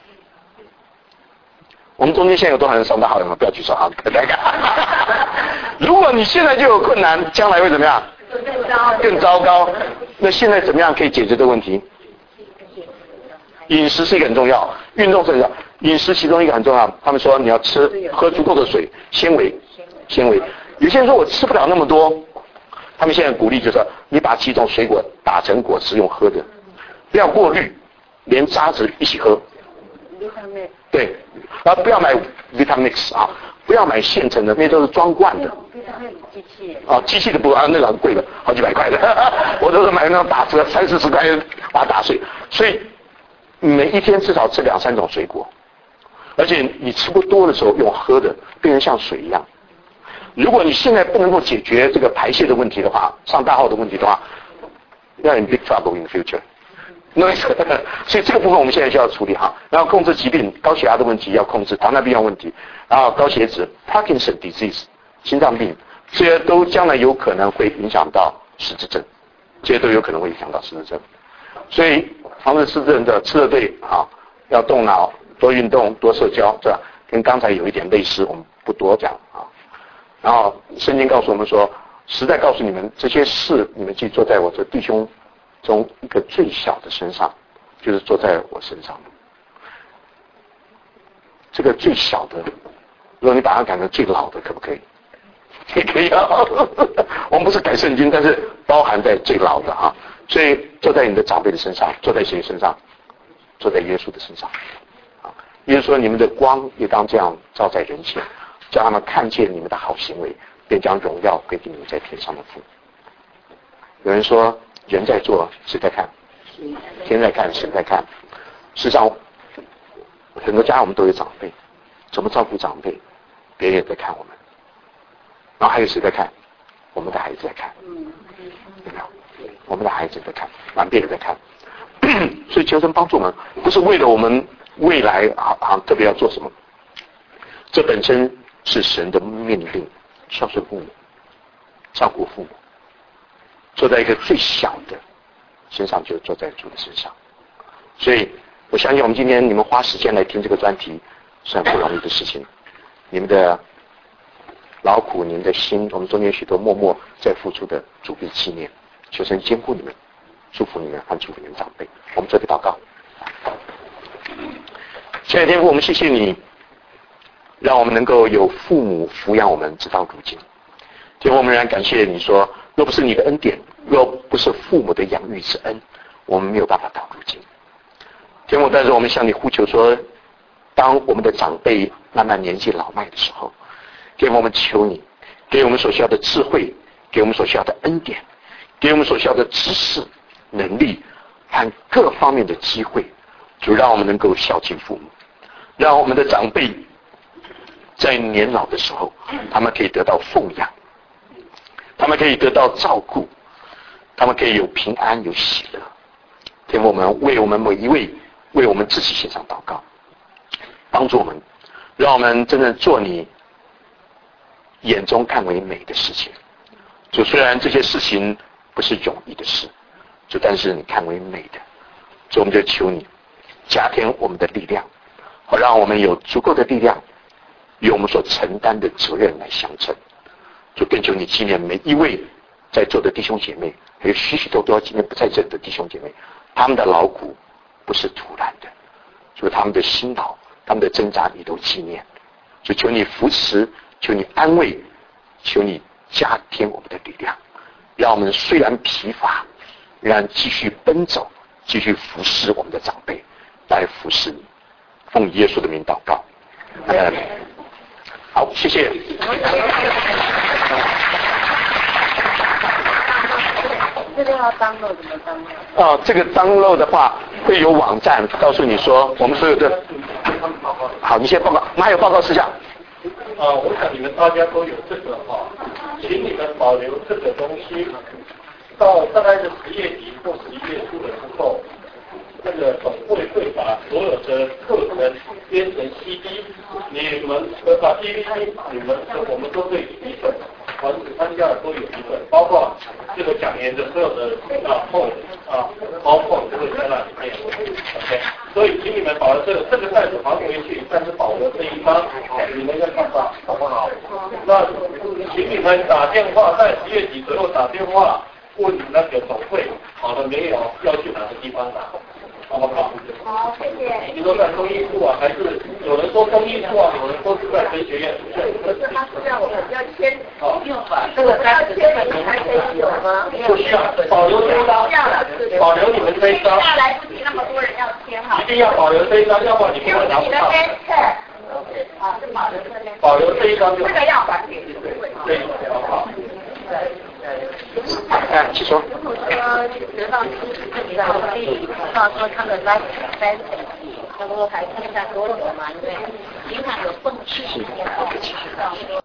我们中间现在有多少人上大号？有没有？不要举手哈，来看。如果你现在就有困难，将来会怎么样？更糟糕。那现在怎么样可以解决这个问题？饮食是一个很重要，运动是很重要。饮食其中一个很重要，他们说你要喝足够的水，纤维。有些人说我吃不了那么多，他们现在鼓励就是你把几种水果打成果汁用喝的，不要过滤，连渣子一起喝。对，然后不要买 Vitamix 啊，不要买现成的，那都是装罐的。机器的不啊，那个很贵的，好几百块的，我都是买那种打折30-40块把它打碎。所以每一天至少吃2-3种水果，而且你吃不多的时候用喝的，变成像水一样。如果你现在不能够解决这个排泄的问题的话，上大号的问题的话，要 in big trouble in the future。所以这个部分我们现在就要处理好，然后控制疾病，高血压的问题要控制，糖尿病要问题，然后高血脂 Parkinson disease 心脏病，这些都将来有可能会影响到失智症，这些都有可能会影响到失智症。所以防止失智症的吃得对啊，要动脑，多运动，多社交，这跟刚才有一点类似，我们不多讲啊。然后圣经告诉我们说，实在告诉你们，这些事你们既做在我这弟兄中一个最小的身上，就是做在我身上。这个最小的，如果你把它改成最老的，可不可以？也可以啊。我们不是改圣经，但是包含在最老的啊。所以坐在你的长辈的身上，坐在谁身上？坐在耶稣的身上。啊，耶稣说：“你们的光也当这样照在人前，叫他们看见你们的好行为，便将荣耀归给你们在天上的父。”有人说，人在做，谁在看？天在看，神在看。事实上，很多家我们都有长辈，怎么照顾长辈，别人也在看我们。然后还有谁在看？我们的孩子在看。有没有？我们的孩子在看，晚辈也在看。所以求神帮助我们，不是为了我们未来特别要做什么，这本身是神的命令，孝顺父母，照顾父母，坐在一个最小的身上，就坐在主的身上。所以我相信我们今天你们花时间来听这个专题是很不容易的事情，你们的劳苦，你们的心，我们中间许多默默在付出的主必纪念，求神兼顾你们，祝福你们和祝福你们长辈。我们做个祷告。亲爱的天父，我们谢谢你，让我们能够有父母抚养我们直到如今。天父，我们仍然感谢你说，若不是你的恩典，若不是父母的养育之恩，我们没有办法到如今。天父，但是我们向你呼求说，当我们的长辈慢慢年纪老迈的时候，天父，我们求你给我们所需要的智慧，给我们所需要的恩典，给我们所需要的知识、能力和各方面的机会，主让我们能够孝敬父母，让我们的长辈在年老的时候，他们可以得到奉养，他们可以得到照顾，他们可以有平安有喜乐。 天父，我们为我们每一位，为我们自己献上祷告，帮助我们，让我们真正做你眼中看为美的事情。主，虽然这些事情不是容易的事，主，但是你看为美的，主，我们就求你加添我们的力量，好让我们有足够的力量，与我们所承担的责任来相称。主，更求你纪念每一位在座的弟兄姐妹，还有许许多多今天不在这里的弟兄姐妹，他们的劳苦不是徒然的，主，他们的辛劳，他们的挣扎你都纪念。就求你扶持，求你安慰，求你加添我们的力量，让我们虽然疲乏，仍然继续奔走，继续服侍我们的长辈，来服侍你。奉耶稣的名祷告，好，谢谢。 这个要download怎么download？ 这个download的话，会有网站告诉你说，我们所有的。好，你先报告，哪有报告事项？ 我想你们大家都有这个请你们保留这个东西，到大概是10月底或11月初的时候，这个总会会把所有的课程编成 CD， 你们把 DVD， 我们都可以一份，凡是参加的都有一份，包括这个讲员的所有的包括都会在那里面 ，OK。所以请你们保留这个袋子还回去，但是保留这一张，你们要看到好不好？那请你们打电话，在10月底左右打电话问那个总会好了没有，要去哪个地方拿，好不好？ 好，谢谢。 你说在中医处还是有人说中医处有人说是在科学院。 可是他是让我们要签，这个单子还可以有吗？ 不需要，保留这一张，保留你们这一张。 下来不及那么多人要签哈。 一定要保留这一张，要不然你根本拿不到。 好，是保留这边。 保留这一张就。 这个要还给对，好不好？ 请说。 如果说得到这个可以到说他的 life expectancy，差不多还剩下多久嘛？因为银行有蹦去，其实到说。